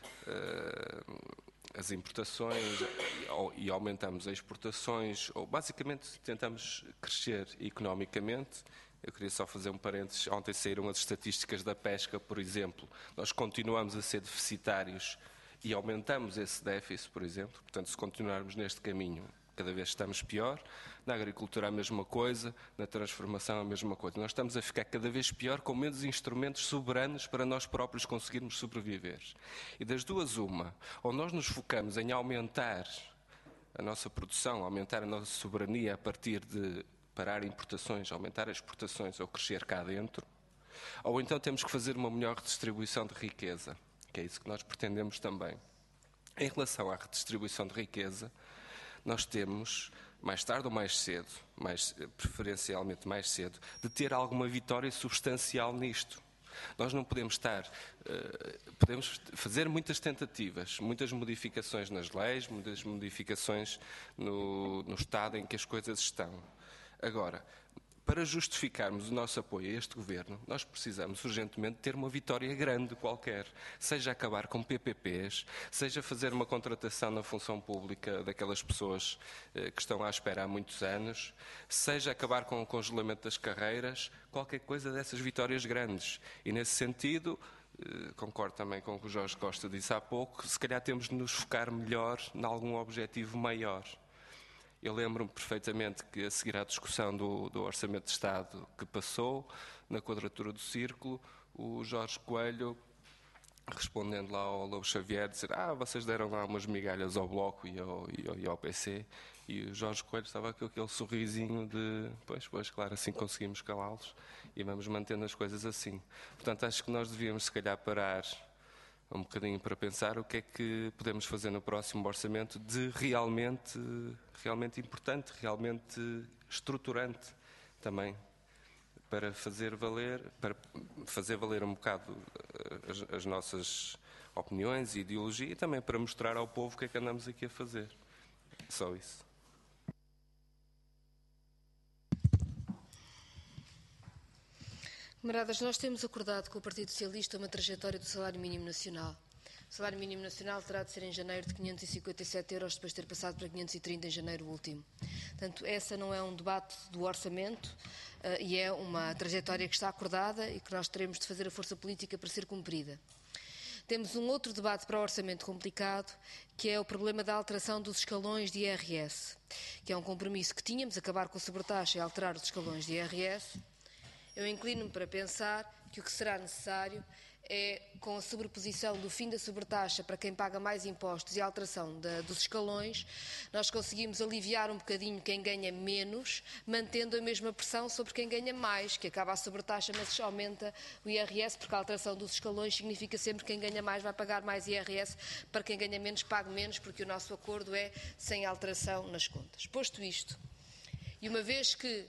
uh, as importações ou, e aumentamos as exportações, ou basicamente tentamos crescer economicamente. Eu queria só fazer um parênteses. Ontem saíram as estatísticas da pesca, por exemplo. Nós continuamos a ser deficitários e aumentamos esse déficit, por exemplo. Portanto, se continuarmos neste caminho, cada vez estamos pior. Na agricultura a mesma coisa, na transformação a mesma coisa. Nós estamos a ficar cada vez pior, com menos instrumentos soberanos para nós próprios conseguirmos sobreviver. E das duas, uma. Ou nós nos focamos em aumentar a nossa produção, aumentar a nossa soberania a partir de parar importações, aumentar as exportações ou crescer cá dentro. Ou então temos que fazer uma melhor redistribuição de riqueza, que é isso que nós pretendemos também. Em relação à redistribuição de riqueza, nós temos, mais tarde ou mais cedo, mais, preferencialmente mais cedo, de ter alguma vitória substancial nisto. Nós não podemos estar, uh, podemos fazer muitas tentativas, muitas modificações nas leis, muitas modificações no, no estado em que as coisas estão. Agora, para justificarmos o nosso apoio a este governo, nós precisamos urgentemente ter uma vitória grande qualquer. Seja acabar com P P Ps, seja fazer uma contratação na função pública daquelas pessoas eh, que estão à espera há muitos anos, seja acabar com o congelamento das carreiras, qualquer coisa dessas vitórias grandes. E nesse sentido, eh, concordo também com o que o Jorge Costa disse há pouco, se calhar temos de nos focar melhor em algum objetivo maior. Eu lembro-me perfeitamente que, a seguir à discussão do, do Orçamento de Estado que passou, na quadratura do círculo, o Jorge Coelho, respondendo lá ao Lobo Xavier, dizer: ah, vocês deram lá umas migalhas ao Bloco e ao, e ao, e ao P C, e o Jorge Coelho estava com aquele sorrisinho de, pois, pois, claro, assim conseguimos calá-los e vamos mantendo as coisas assim. Portanto, acho que nós devíamos, se calhar, parar um bocadinho para pensar o que é que podemos fazer no próximo orçamento de realmente, realmente importante, realmente estruturante também, para fazer valer, para fazer valer um bocado as, as nossas opiniões e ideologia e também para mostrar ao povo o que é que andamos aqui a fazer. Só isso. Camaradas, nós temos acordado com o Partido Socialista uma trajetória do salário mínimo nacional. O salário mínimo nacional terá de ser em janeiro de quinhentos e cinquenta e sete euros, depois de ter passado para quinhentos e trinta em janeiro último. Portanto, essa não é um debate do orçamento uh, e é uma trajetória que está acordada e que nós teremos de fazer a força política para ser cumprida. Temos um outro debate para o orçamento complicado, que é o problema da alteração dos escalões de I R S, que é um compromisso que tínhamos, acabar com a sobretaxa e alterar os escalões de I R S. Eu inclino-me para pensar que o que será necessário é, com a sobreposição do fim da sobretaxa para quem paga mais impostos e a alteração da, dos escalões, nós conseguimos aliviar um bocadinho quem ganha menos, mantendo a mesma pressão sobre quem ganha mais, que acaba a sobretaxa, mas aumenta o I R S, porque a alteração dos escalões significa sempre que quem ganha mais vai pagar mais I R S, para quem ganha menos pague menos, porque o nosso acordo é sem alteração nas contas. Posto isto, e uma vez que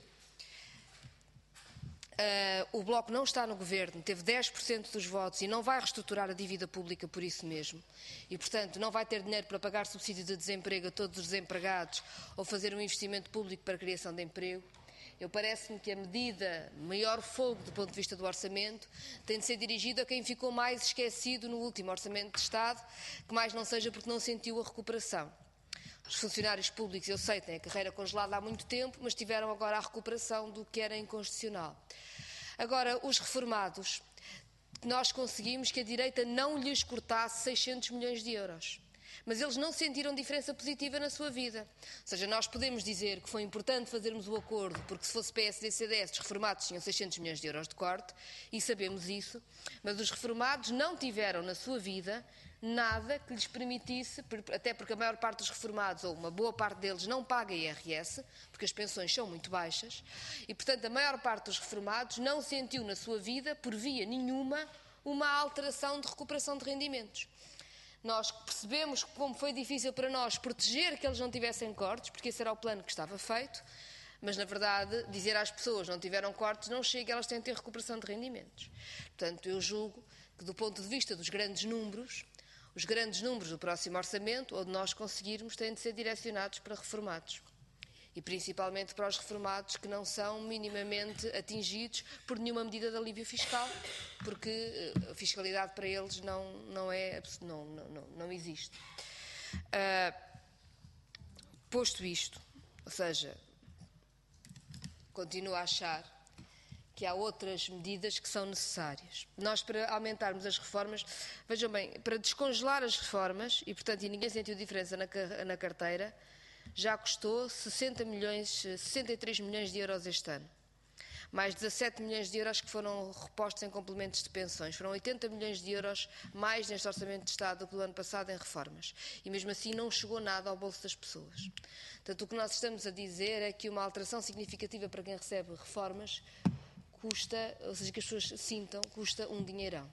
Uh, o Bloco não está no Governo, teve dez por cento dos votos e não vai reestruturar a dívida pública por isso mesmo. E, portanto, não vai ter dinheiro para pagar subsídio de desemprego a todos os desempregados ou fazer um investimento público para a criação de emprego. Eu parece-me que a medida maior fogo do ponto de vista do orçamento tem de ser dirigida a quem ficou mais esquecido no último Orçamento de Estado, que mais não seja porque não sentiu a recuperação. Os funcionários públicos, eu sei, têm a carreira congelada há muito tempo, mas tiveram agora a recuperação do que era inconstitucional. Agora, os reformados, nós conseguimos que a direita não lhes cortasse seiscentos milhões de euros. Mas eles não sentiram diferença positiva na sua vida. Ou seja, nós podemos dizer que foi importante fazermos o acordo, porque se fosse P S D C D S, os reformados tinham seiscentos milhões de euros de corte, e sabemos isso, mas os reformados não tiveram na sua vida nada que lhes permitisse, até porque a maior parte dos reformados, ou uma boa parte deles, não paga I R S, porque as pensões são muito baixas, e portanto a maior parte dos reformados não sentiu na sua vida, por via nenhuma, uma alteração de recuperação de rendimentos. Nós percebemos como foi difícil para nós proteger que eles não tivessem cortes, porque esse era o plano que estava feito, mas, na verdade, dizer às pessoas que não tiveram cortes não chega, elas têm que ter recuperação de rendimentos. Portanto, eu julgo que, do ponto de vista dos grandes números, os grandes números do próximo orçamento, onde nós conseguirmos, têm de ser direcionados para reformados. E principalmente para os reformados que não são minimamente atingidos por nenhuma medida de alívio fiscal, porque a fiscalidade para eles não, não, é, não, não, não existe. Uh, posto isto, ou seja, continuo a achar que há outras medidas que são necessárias. Nós, para aumentarmos as reformas, vejam bem, para descongelar as reformas, e portanto e ninguém sentiu diferença na, na carteira, já custou sessenta milhões, sessenta e três milhões de euros este ano. Mais dezassete milhões de euros que foram repostos em complementos de pensões. Foram oitenta milhões de euros mais neste Orçamento de Estado do que do ano passado em reformas. E mesmo assim não chegou nada ao bolso das pessoas. Portanto, o que nós estamos a dizer é que uma alteração significativa para quem recebe reformas custa, ou seja, que as pessoas sintam, custa um dinheirão.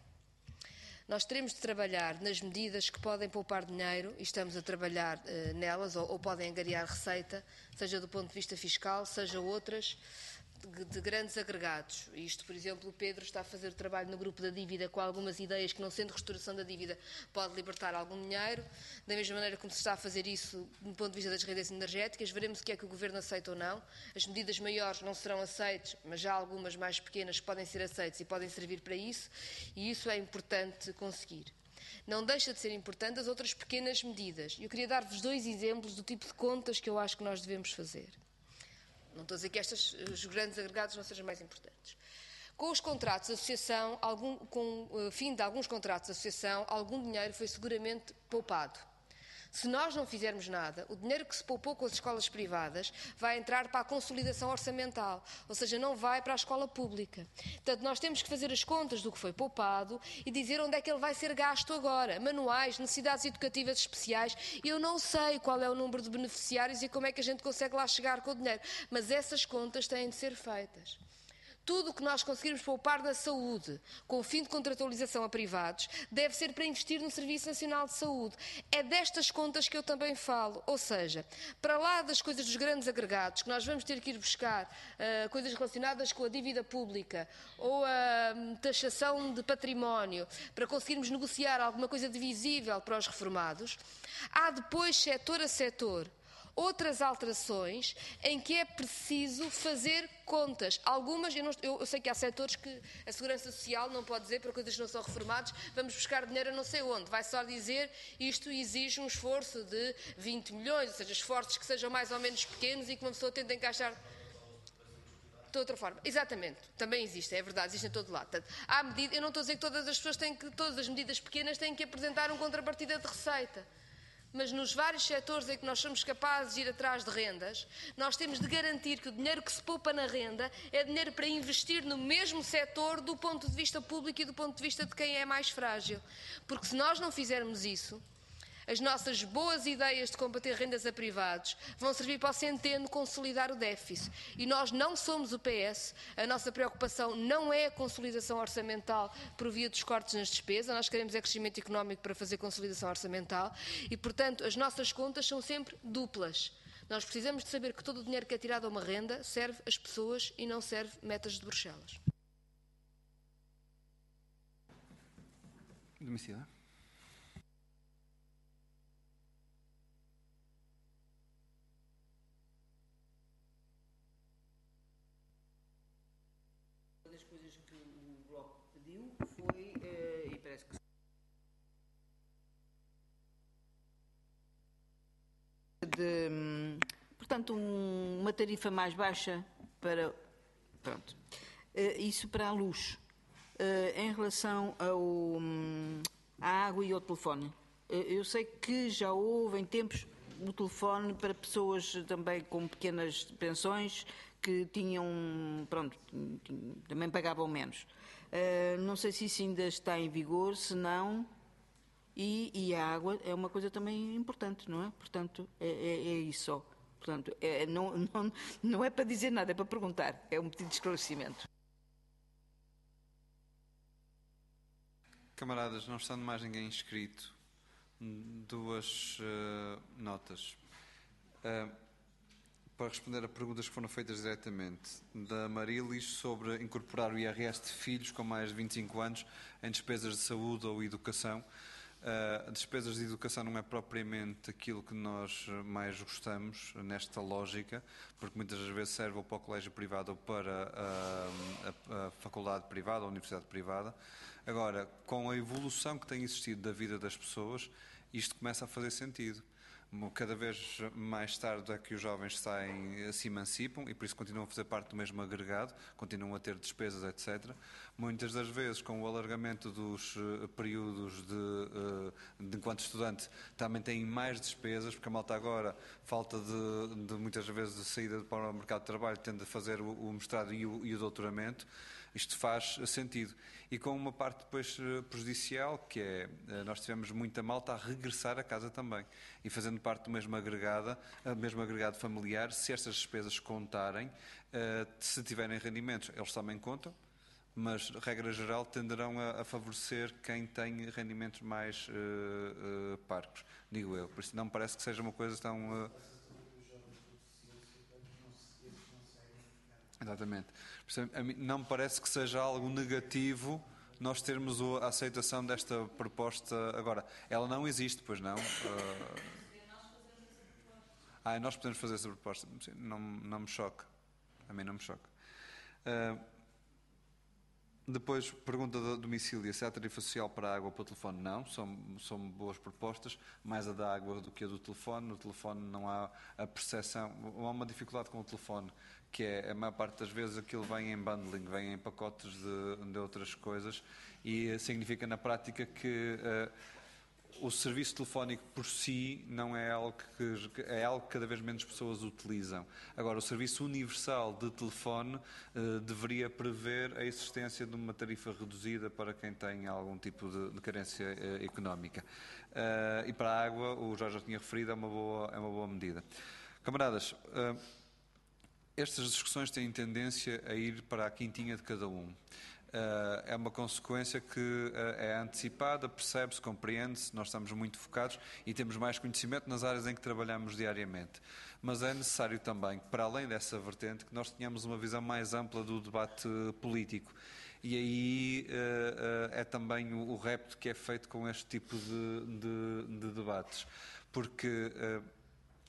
Nós teremos de trabalhar nas medidas que podem poupar dinheiro, e estamos a trabalhar eh, nelas, ou, ou podem angariar receita, seja do ponto de vista fiscal, seja outras, de, de grandes agregados. Isto, por exemplo, o Pedro está a fazer o trabalho no grupo da dívida com algumas ideias que, não sendo restauração da dívida, pode libertar algum dinheiro. Da mesma maneira como se está a fazer isso do ponto de vista das redes energéticas, veremos o que é que o Governo aceita ou não. As medidas maiores não serão aceitas, mas já há algumas mais pequenas que podem ser aceitas e podem servir para isso, e isso é importante conseguir. Não deixa de ser importante as outras pequenas medidas. Eu queria dar-vos dois exemplos do tipo de contas que eu acho que nós devemos fazer. Não estou a dizer que estes, os grandes agregados não sejam mais importantes. Com os contratos de associação, algum, com o fim de alguns contratos de associação, algum dinheiro foi seguramente poupado. Se nós não fizermos nada, o dinheiro que se poupou com as escolas privadas vai entrar para a consolidação orçamental, ou seja, não vai para a escola pública. Portanto, nós temos que fazer as contas do que foi poupado e dizer onde é que ele vai ser gasto agora. Manuais, necessidades educativas especiais, eu não sei qual é o número de beneficiários e como é que a gente consegue lá chegar com o dinheiro, mas essas contas têm de ser feitas. Tudo o que nós conseguirmos poupar na saúde, com o fim de contratualização a privados, deve ser para investir no Serviço Nacional de Saúde. É destas contas que eu também falo. Ou seja, para lá das coisas dos grandes agregados, que nós vamos ter que ir buscar uh, coisas relacionadas com a dívida pública ou a um, taxação de património, para conseguirmos negociar alguma coisa divisível para os reformados, há depois, setor a setor, outras alterações em que é preciso fazer contas. Algumas, eu, não, eu, eu sei que há setores que a Segurança Social não pode dizer para coisas que não são reformados, vamos buscar dinheiro a não sei onde. Vai só dizer isto exige um esforço de vinte milhões, ou seja, esforços que sejam mais ou menos pequenos e que uma pessoa tente encaixar de outra forma. Exatamente, também existe, é verdade, existe em todo lado. Portanto, há medida, eu não estou a dizer que todas as pessoas têm que, todas as medidas pequenas têm que apresentar um contrapartida de receita. Mas nos vários setores em que nós somos capazes de ir atrás de rendas, nós temos de garantir que o dinheiro que se poupa na renda é dinheiro para investir no mesmo setor do ponto de vista público e do ponto de vista de quem é mais frágil. Porque se nós não fizermos isso, as nossas boas ideias de combater rendas a privados vão servir para o centeno consolidar o déficit. E nós não somos o P S, a nossa preocupação não é a consolidação orçamental por via dos cortes nas despesas, nós queremos é crescimento económico para fazer consolidação orçamental e, portanto, as nossas contas são sempre duplas. Nós precisamos de saber que todo o dinheiro que é tirado a uma renda serve às pessoas e não serve metas de Bruxelas. Domicílio. Foi, uh, e parece que de, portanto, um, uma tarifa mais baixa para, pronto, isso para a luz. Em relação ao, à água e ao telefone, eu sei que já houve em tempos o telefone para pessoas também com pequenas pensões que tinham, pronto, também pagavam menos. Não sei se isso ainda está em vigor, se não... E, e a água é uma coisa também importante, não é? Portanto, é, é, é isso só. Portanto, é, não, não, não é para dizer nada, é para perguntar. É um pedido de esclarecimento. Camaradas, não estando mais ninguém inscrito, duas uh, notas. Uh, para responder a perguntas que foram feitas diretamente. Da Marilis sobre incorporar o I R S de filhos com mais de vinte e cinco anos em despesas de saúde ou educação. Uh, despesas de educação não é propriamente aquilo que nós mais gostamos nesta lógica, porque muitas das vezes serve ou para o colégio privado ou para a, a, a faculdade privada ou a universidade privada. Agora, com a evolução que tem existido da vida das pessoas, isto começa a fazer sentido. Cada vez mais tarde é que os jovens saem, se emancipam e por isso continuam a fazer parte do mesmo agregado, continuam a ter despesas, etcétera. Muitas das vezes, com o alargamento dos uh, períodos de, uh, de enquanto estudante, também têm mais despesas, porque a malta agora, falta de, de muitas vezes de saída para o mercado de trabalho, tende a fazer o, o mestrado e o, e o doutoramento. Isto faz sentido. E com uma parte depois prejudicial, que é, nós tivemos muita malta a regressar a casa também. E fazendo parte do mesmo agregado, mesmo agregado familiar, se estas despesas contarem, se tiverem rendimentos, eles também contam, mas, regra geral, tenderão a, a favorecer quem tem rendimentos mais uh, uh, parcos, digo eu. Por isso não me parece que seja uma coisa tão... Uh, Exatamente. Não me parece que seja algo negativo nós termos a aceitação desta proposta agora. Ela não existe, pois não? Uh... Ah, nós podemos fazer essa proposta. Não, não me choca. A mim não me choca. Uh... Depois, pergunta da domicília, se há tarifa social para a água ou para o telefone? Não, são, são boas propostas, mais a da água do que a do telefone. No telefone não há a percepção, há uma dificuldade com o telefone, que é, a maior parte das vezes aquilo vem em bundling, vem em pacotes de, de outras coisas e significa na prática que uh, o serviço telefónico por si não é algo que, é algo que cada vez menos pessoas utilizam. Agora, o serviço universal de telefone uh, deveria prever a existência de uma tarifa reduzida para quem tem algum tipo de, de carência uh, económica. Uh, e para a água, o Jorge já tinha referido, é uma boa, é uma boa medida. Camaradas, uh, estas discussões têm tendência a ir para a quintinha de cada um. Uh, é uma consequência que uh, é antecipada, percebe-se, compreende-se, nós estamos muito focados e temos mais conhecimento nas áreas em que trabalhamos diariamente. Mas é necessário também, para além dessa vertente, que nós tenhamos uma visão mais ampla do debate político. E aí uh, uh, é também o, o repto que é feito com este tipo de, de, de debates. Porque... Uh,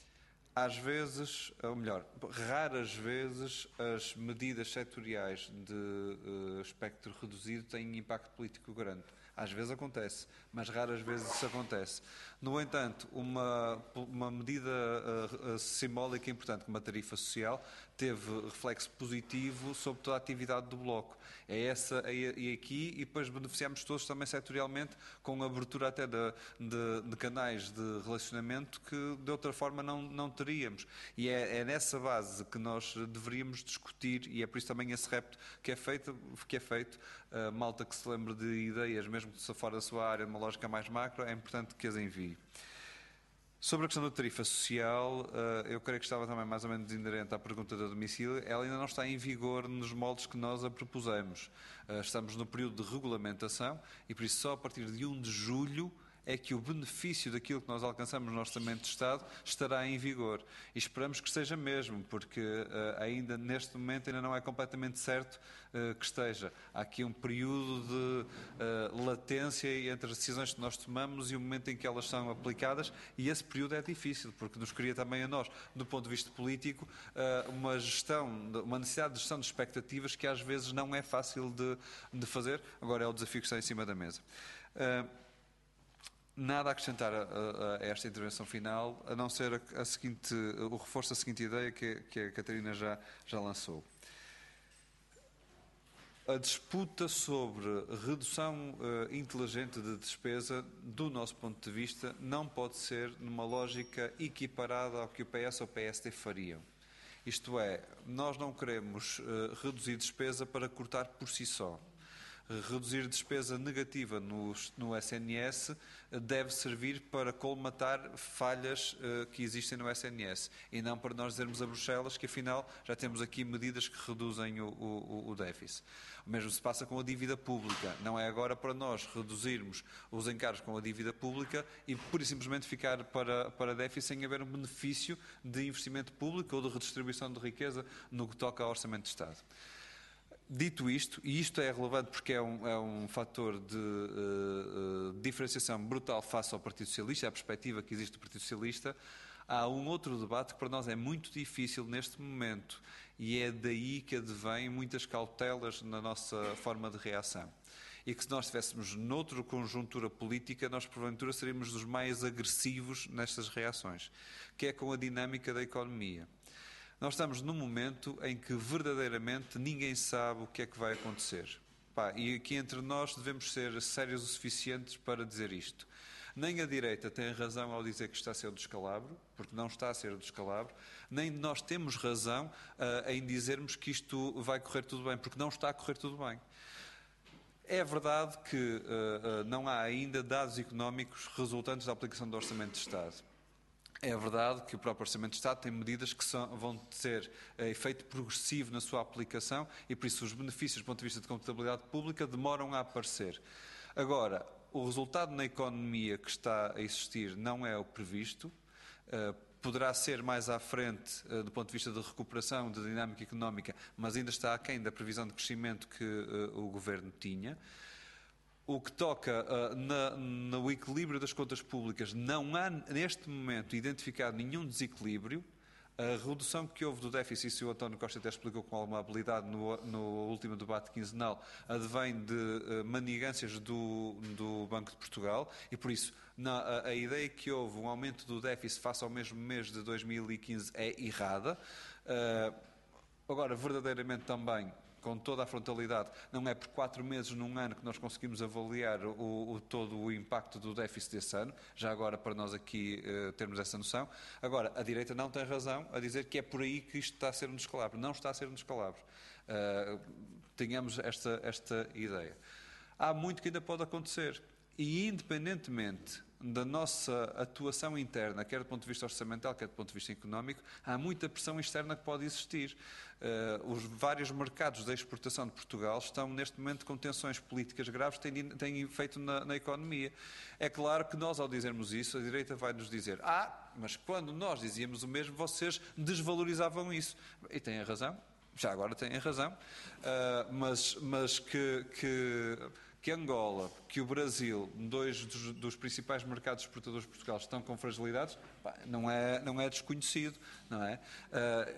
Às vezes, ou melhor, raras vezes, as medidas setoriais de uh, espectro reduzido têm impacto político grande. Às vezes acontece, mas raras vezes isso acontece. No entanto, uma, uma medida uh, uh, simbólica importante, como a tarifa social, teve reflexo positivo sobre toda a atividade do Bloco. É essa e aqui, e depois beneficiamos todos também setorialmente com a abertura até de, de, de canais de relacionamento que de outra forma não, não teríamos. E é, é nessa base que nós deveríamos discutir, e é por isso também esse repto que é feito, que é feito. Uh, malta que se lembre de ideias, mesmo que se fora da sua área, de uma lógica mais macro, é importante que as envie. Sobre a questão da tarifa social, eu creio que estava também mais ou menos inerente à pergunta da domicílio, ela ainda não está em vigor nos moldes que nós a propusemos. Estamos no período de regulamentação e por isso só a partir de primeiro de julho é que o benefício daquilo que nós alcançamos no Orçamento de Estado estará em vigor. E esperamos que esteja mesmo, porque uh, ainda neste momento ainda não é completamente certo uh, que esteja. Há aqui um período de uh, latência entre as decisões que nós tomamos e o momento em que elas são aplicadas, e esse período é difícil, porque nos cria também a nós, do ponto de vista político, uh, uma gestão, uma necessidade de gestão de expectativas que às vezes não é fácil de, de fazer. Agora é o desafio que está em cima da mesa. Uh, nada a acrescentar a, a, a esta intervenção final, a não ser a, a seguinte, o reforço da seguinte ideia que, que a Catarina já, já lançou. A disputa sobre redução uh, inteligente de despesa, do nosso ponto de vista, não pode ser numa lógica equiparada ao que o P S ou o P S D fariam. Isto é, nós não queremos uh, reduzir despesa para cortar por si só. Reduzir despesa negativa no, no S N S deve servir para colmatar falhas uh, que existem no S N S e não para nós dizermos a Bruxelas que afinal já temos aqui medidas que reduzem o, o, o déficit. O mesmo se passa com a dívida pública. Não é agora para nós reduzirmos os encargos com a dívida pública e pura e simplesmente ficar para, para déficit sem haver um benefício de investimento público ou de redistribuição de riqueza no que toca ao Orçamento de Estado. Dito isto, e isto é relevante porque é um, é um fator de uh, uh, diferenciação brutal face ao Partido Socialista, a perspectiva que existe do Partido Socialista, há um outro debate que para nós é muito difícil neste momento e é daí que advém muitas cautelas na nossa forma de reação. E que se nós estivéssemos noutra conjuntura política, nós porventura seríamos dos mais agressivos nestas reações, que é com a dinâmica da economia. Nós estamos num momento em que verdadeiramente ninguém sabe o que é que vai acontecer. Pá, e aqui entre nós devemos ser sérios o suficientes para dizer isto. Nem a direita tem razão ao dizer que está a ser o descalabro, porque não está a ser o descalabro, nem nós temos razão uh, em dizermos que isto vai correr tudo bem, porque não está a correr tudo bem. É verdade que uh, uh, não há ainda dados económicos resultantes da aplicação do Orçamento de Estado. É verdade que o próprio Orçamento de Estado tem medidas que são, vão ter uh, efeito progressivo na sua aplicação e, por isso, os benefícios do ponto de vista de contabilidade pública demoram a aparecer. Agora, o resultado na economia que está a existir não é o previsto, uh, poderá ser mais à frente uh, do ponto de vista de recuperação, de dinâmica económica, mas ainda está aquém da previsão de crescimento que uh, o Governo tinha. O que toca uh, na, no equilíbrio das contas públicas, não há neste momento identificado nenhum desequilíbrio. A redução que houve do déficit, isso o António Costa até explicou com alguma habilidade no, no último debate quinzenal, advém de uh, manigâncias do, do Banco de Portugal e, por isso, na, a, a ideia que houve um aumento do déficit face ao mesmo mês de dois mil e quinze é errada. Uh, agora, verdadeiramente também, com toda a frontalidade, não é por quatro meses num ano que nós conseguimos avaliar o, o, todo o impacto do déficit desse ano, já agora para nós aqui uh, termos essa noção. Agora, a direita não tem razão a dizer que é por aí que isto está a ser um descalabro. Não está a ser um descalabro. Uh, tenhamos esta, esta ideia. Há muito que ainda pode acontecer e, independentemente da nossa atuação interna, quer do ponto de vista orçamental, quer do ponto de vista económico, há muita pressão externa que pode existir. Uh, os vários mercados da exportação de Portugal estão neste momento com tensões políticas graves que têm, têm feito na, na economia. É claro que nós, ao dizermos isso, a direita vai nos dizer: ah, mas quando nós dizíamos o mesmo, vocês desvalorizavam isso. E têm razão, já agora têm razão, uh, mas, mas que... que que Angola, que o Brasil, dois dos, dos principais mercados exportadores de Portugal, estão com fragilidades, pá, não, é, não é desconhecido, não é? Uh,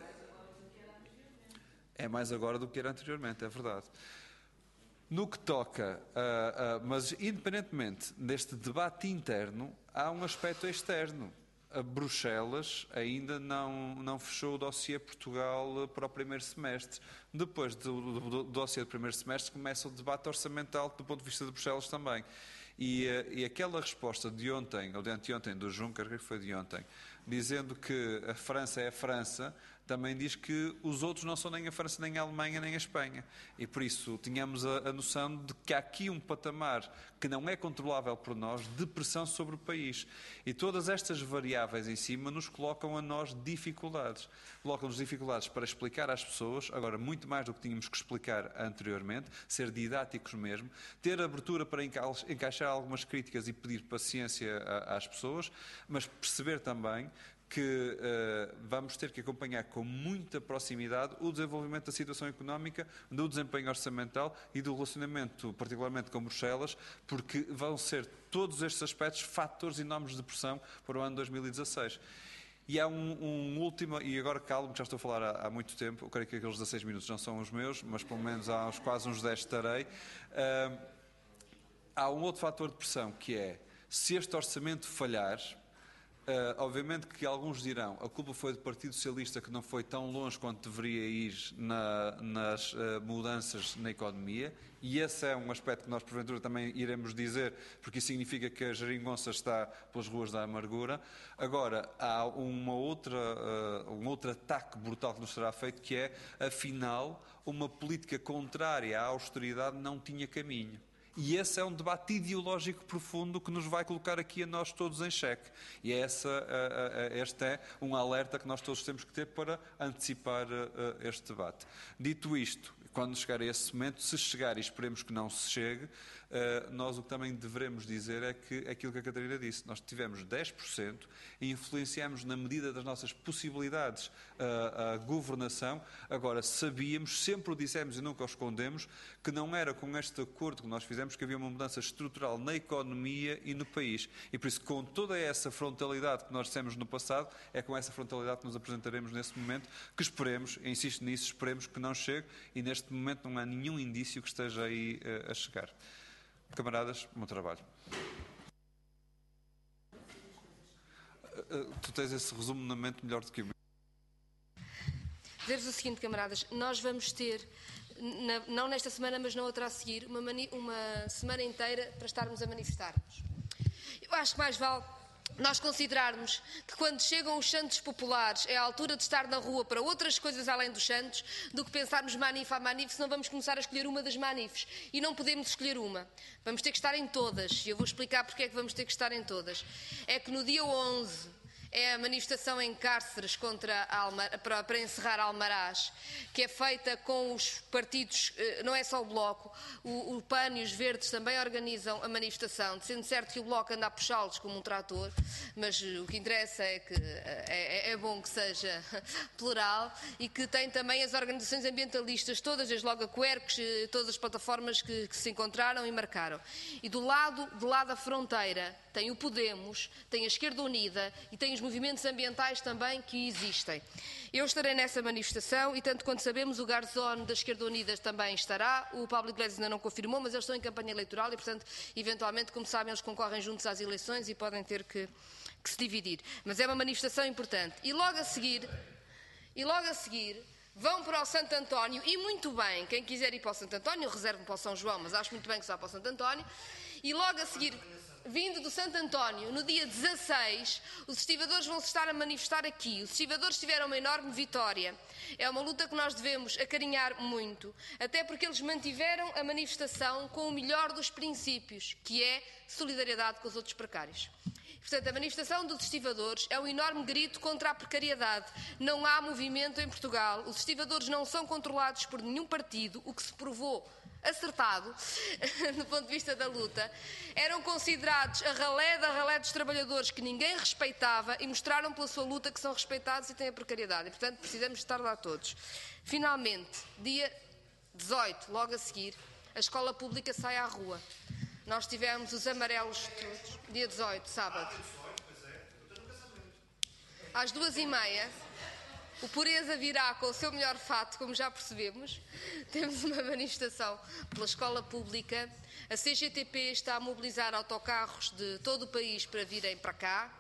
é mais agora do que era anteriormente, é verdade. No que toca, uh, uh, mas independentemente deste debate interno, há um aspecto externo. A Bruxelas ainda não, não fechou o dossiê Portugal para o primeiro semestre. Depois do, do, do dossiê do primeiro semestre começa o debate orçamental do ponto de vista de Bruxelas também. E, e aquela resposta de ontem, ou de anteontem, do Juncker, que foi de ontem, dizendo que a França é a França, também diz que os outros não são nem a França, nem a Alemanha, nem a Espanha. E por isso tínhamos a, a noção de que há aqui um patamar que não é controlável por nós, de pressão sobre o país. E todas estas variáveis em cima nos colocam a nós dificuldades. Colocam-nos dificuldades para explicar às pessoas, agora muito mais do que tínhamos que explicar anteriormente, ser didáticos mesmo, ter abertura para encaixar algumas críticas e pedir paciência às pessoas, mas perceber também que uh, vamos ter que acompanhar com muita proximidade o desenvolvimento da situação económica, do desempenho orçamental e do relacionamento, particularmente com Bruxelas, porque vão ser todos estes aspectos fatores enormes de pressão para o ano dois mil e dezasseis. E há um, um último, e agora calmo, que já estou a falar há, há muito tempo, eu creio que aqueles dezasseis minutos não são os meus, mas pelo menos há uns, quase uns dez estarei. Uh, há um outro fator de pressão que é: Se este orçamento falhar, Uh, obviamente que alguns dirão a culpa foi do Partido Socialista, que não foi tão longe quanto deveria ir na, nas uh, mudanças na economia, e esse é um aspecto que nós porventura também iremos dizer, porque isso significa que a geringonça está pelas ruas da amargura. Agora, há uma outra, uh, um outro ataque brutal que nos será feito, que é, afinal, uma política contrária à austeridade não tinha caminho. E esse é um debate ideológico profundo que nos vai colocar aqui a nós todos em xeque. E essa, este é um alerta que nós todos temos que ter para antecipar este debate. Dito isto, quando chegar a esse momento, se chegar, e esperemos que não se chegue, nós o que também devemos dizer é que aquilo que a Catarina disse, nós tivemos dez por cento e influenciamos na medida das nossas possibilidades a, a governação. Agora, sabíamos, sempre o dissemos e nunca o escondemos, que não era com este acordo que nós fizemos que havia uma mudança estrutural na economia e no país. E por isso, com toda essa frontalidade que nós dissemos no passado, é com essa frontalidade que nos apresentaremos nesse momento, que esperemos, insisto nisso, esperemos que não chegue, e neste momento não há nenhum indício que esteja aí uh, a chegar. Camaradas, bom trabalho. Uh, uh, tu tens esse resumo na mente melhor do que eu. Dizer-vos o seguinte, camaradas, nós vamos ter, na, não nesta semana, mas na outra a seguir, uma, mani, uma semana inteira para estarmos a manifestar-nos. Eu acho que mais vale nós considerarmos que quando chegam os santos populares é a altura de estar na rua para outras coisas além dos santos, do que pensarmos manif a manif, senão vamos começar a escolher uma das manifes. E não podemos escolher uma. Vamos ter que estar em todas. E eu vou explicar porque é que vamos ter que estar em todas. É que no dia onze é a manifestação em Cárceres contra Alma, para, para encerrar Almaraz, que é feita com os partidos, não é só o Bloco, o, o P A N e os Verdes também organizam a manifestação, sendo certo que o Bloco anda a puxá-los como um trator, mas o que interessa é que é, é bom que seja plural, e que tem também as organizações ambientalistas, todas, desde logo a Quercus, todas as plataformas que, que se encontraram e marcaram. E do lado, do lado da fronteira tem o Podemos, tem a Esquerda Unida e tem os movimentos ambientais também que existem. Eu estarei nessa manifestação e, tanto quanto sabemos, o Garzón da Esquerda Unida também estará. O Pablo Iglesias ainda não confirmou, mas eles estão em campanha eleitoral e, portanto, eventualmente, como sabem, eles concorrem juntos às eleições e podem ter que, que se dividir. Mas é uma manifestação importante. E logo a seguir, e logo a seguir, vão para o Santo António, e muito bem, quem quiser ir para o Santo António, reserve para o São João, mas acho muito bem que só para o Santo António, e logo a seguir, vindo do Santo António, no dia dezasseis, os estivadores vão se estar a manifestar aqui. Os estivadores tiveram uma enorme vitória. É uma luta que nós devemos acarinhar muito, até porque eles mantiveram a manifestação com o melhor dos princípios, que é solidariedade com os outros precários. Portanto, a manifestação dos estivadores é um enorme grito contra a precariedade. Não há movimento em Portugal. Os estivadores não são controlados por nenhum partido, o que se provou acertado, do ponto de vista da luta. Eram considerados a ralé da ralé dos trabalhadores que ninguém respeitava e mostraram pela sua luta que são respeitados e têm a precariedade. E, portanto, precisamos estar lá todos. Finalmente, dia dezoito, logo a seguir, a escola pública sai à rua. Nós tivemos os amarelos todos, dia dezoito, sábado. Às duas e meia, o Pureza virá com o seu melhor fato, como já percebemos. Temos uma manifestação pela escola pública. A C G T P está a mobilizar autocarros de todo o país para virem para cá.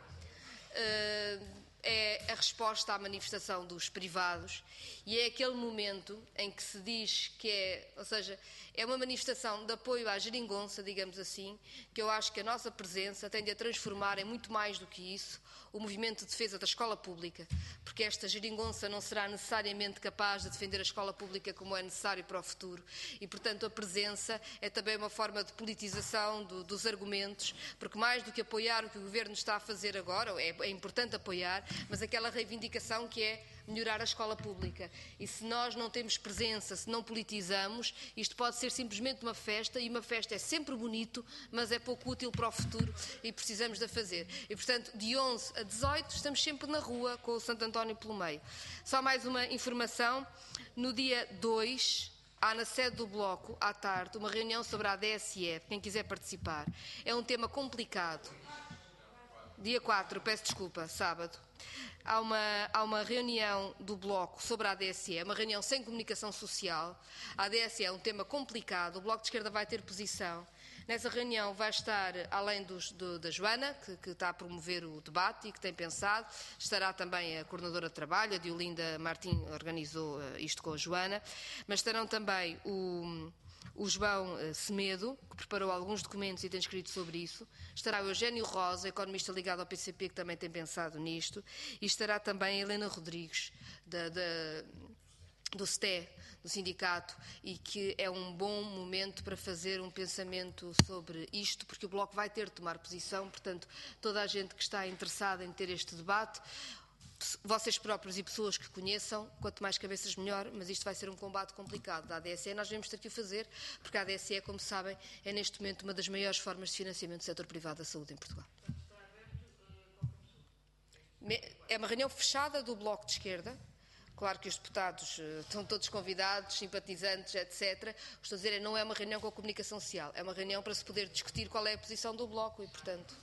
É a resposta à manifestação dos privados e é aquele momento em que se diz que é, ou seja, é uma manifestação de apoio à geringonça, digamos assim, que eu acho que a nossa presença tende a transformar em muito mais do que isso o movimento de defesa da escola pública, porque esta geringonça não será necessariamente capaz de defender a escola pública como é necessário para o futuro e, portanto, a presença é também uma forma de politização do, dos argumentos, porque mais do que apoiar o que o Governo está a fazer agora, é, é importante apoiar, mas aquela reivindicação que é melhorar a escola pública. E se nós não temos presença, se não politizamos, isto pode ser simplesmente uma festa, e uma festa é sempre bonito, mas é pouco útil para o futuro e precisamos de a fazer. E, portanto, de onze a dezoito estamos sempre na rua com o Santo António pelo meio. Só mais uma informação. No dia dois, há na sede do Bloco, à tarde, uma reunião sobre a A D S E, quem quiser participar. É um tema complicado. Dia quatro, peço desculpa, sábado. Há uma, há uma reunião do Bloco sobre a A D S E, uma reunião sem comunicação social. A A D S E é um tema complicado, o Bloco de Esquerda vai ter posição, Nessa reunião vai estar, além dos, do, da Joana, que, que está a promover o debate e que tem pensado, estará também a coordenadora de trabalho, a Diolinda Martim organizou uh, isto com a Joana, mas estarão também o, o João uh, Semedo, que preparou alguns documentos e tem escrito sobre isso, estará o Eugénio Rosa, economista ligado ao P C P, que também tem pensado nisto, e estará também a Helena Rodrigues, da, da, do S T E, do sindicato, e que é um bom momento para fazer um pensamento sobre isto, porque o Bloco vai ter de tomar posição, portanto, toda a gente que está interessada em ter este debate, vocês próprios e pessoas que conheçam, quanto mais cabeças melhor, mas isto vai ser um combate complicado da A D S E, nós vamos ter que o fazer, porque a A D S E, como sabem, é neste momento uma das maiores formas de financiamento do setor privado da saúde em Portugal. É uma reunião fechada do Bloco de Esquerda. Claro que os deputados uh, estão todos convidados, simpatizantes, etcétera. Estou a dizer, não é uma reunião com a comunicação social, é uma reunião para se poder discutir qual é a posição do Bloco e, portanto...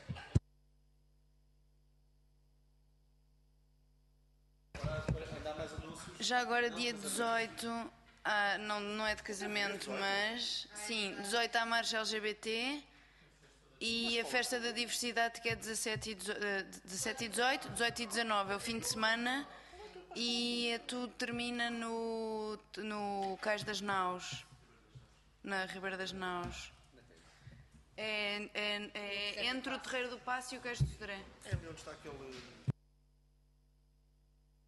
Já agora, dia dezoito, ah, não, não é de casamento, mas sim, dezoito há marcha L G B T e a festa da diversidade, que é dezassete e dezoito, dezoito e dezanove é o fim de semana. E tudo termina no, no Cais das Naus, na Ribeira das Naus. É, é, é entre o Terreiro do Paço e o Cais do Sodré. É onde está aquele...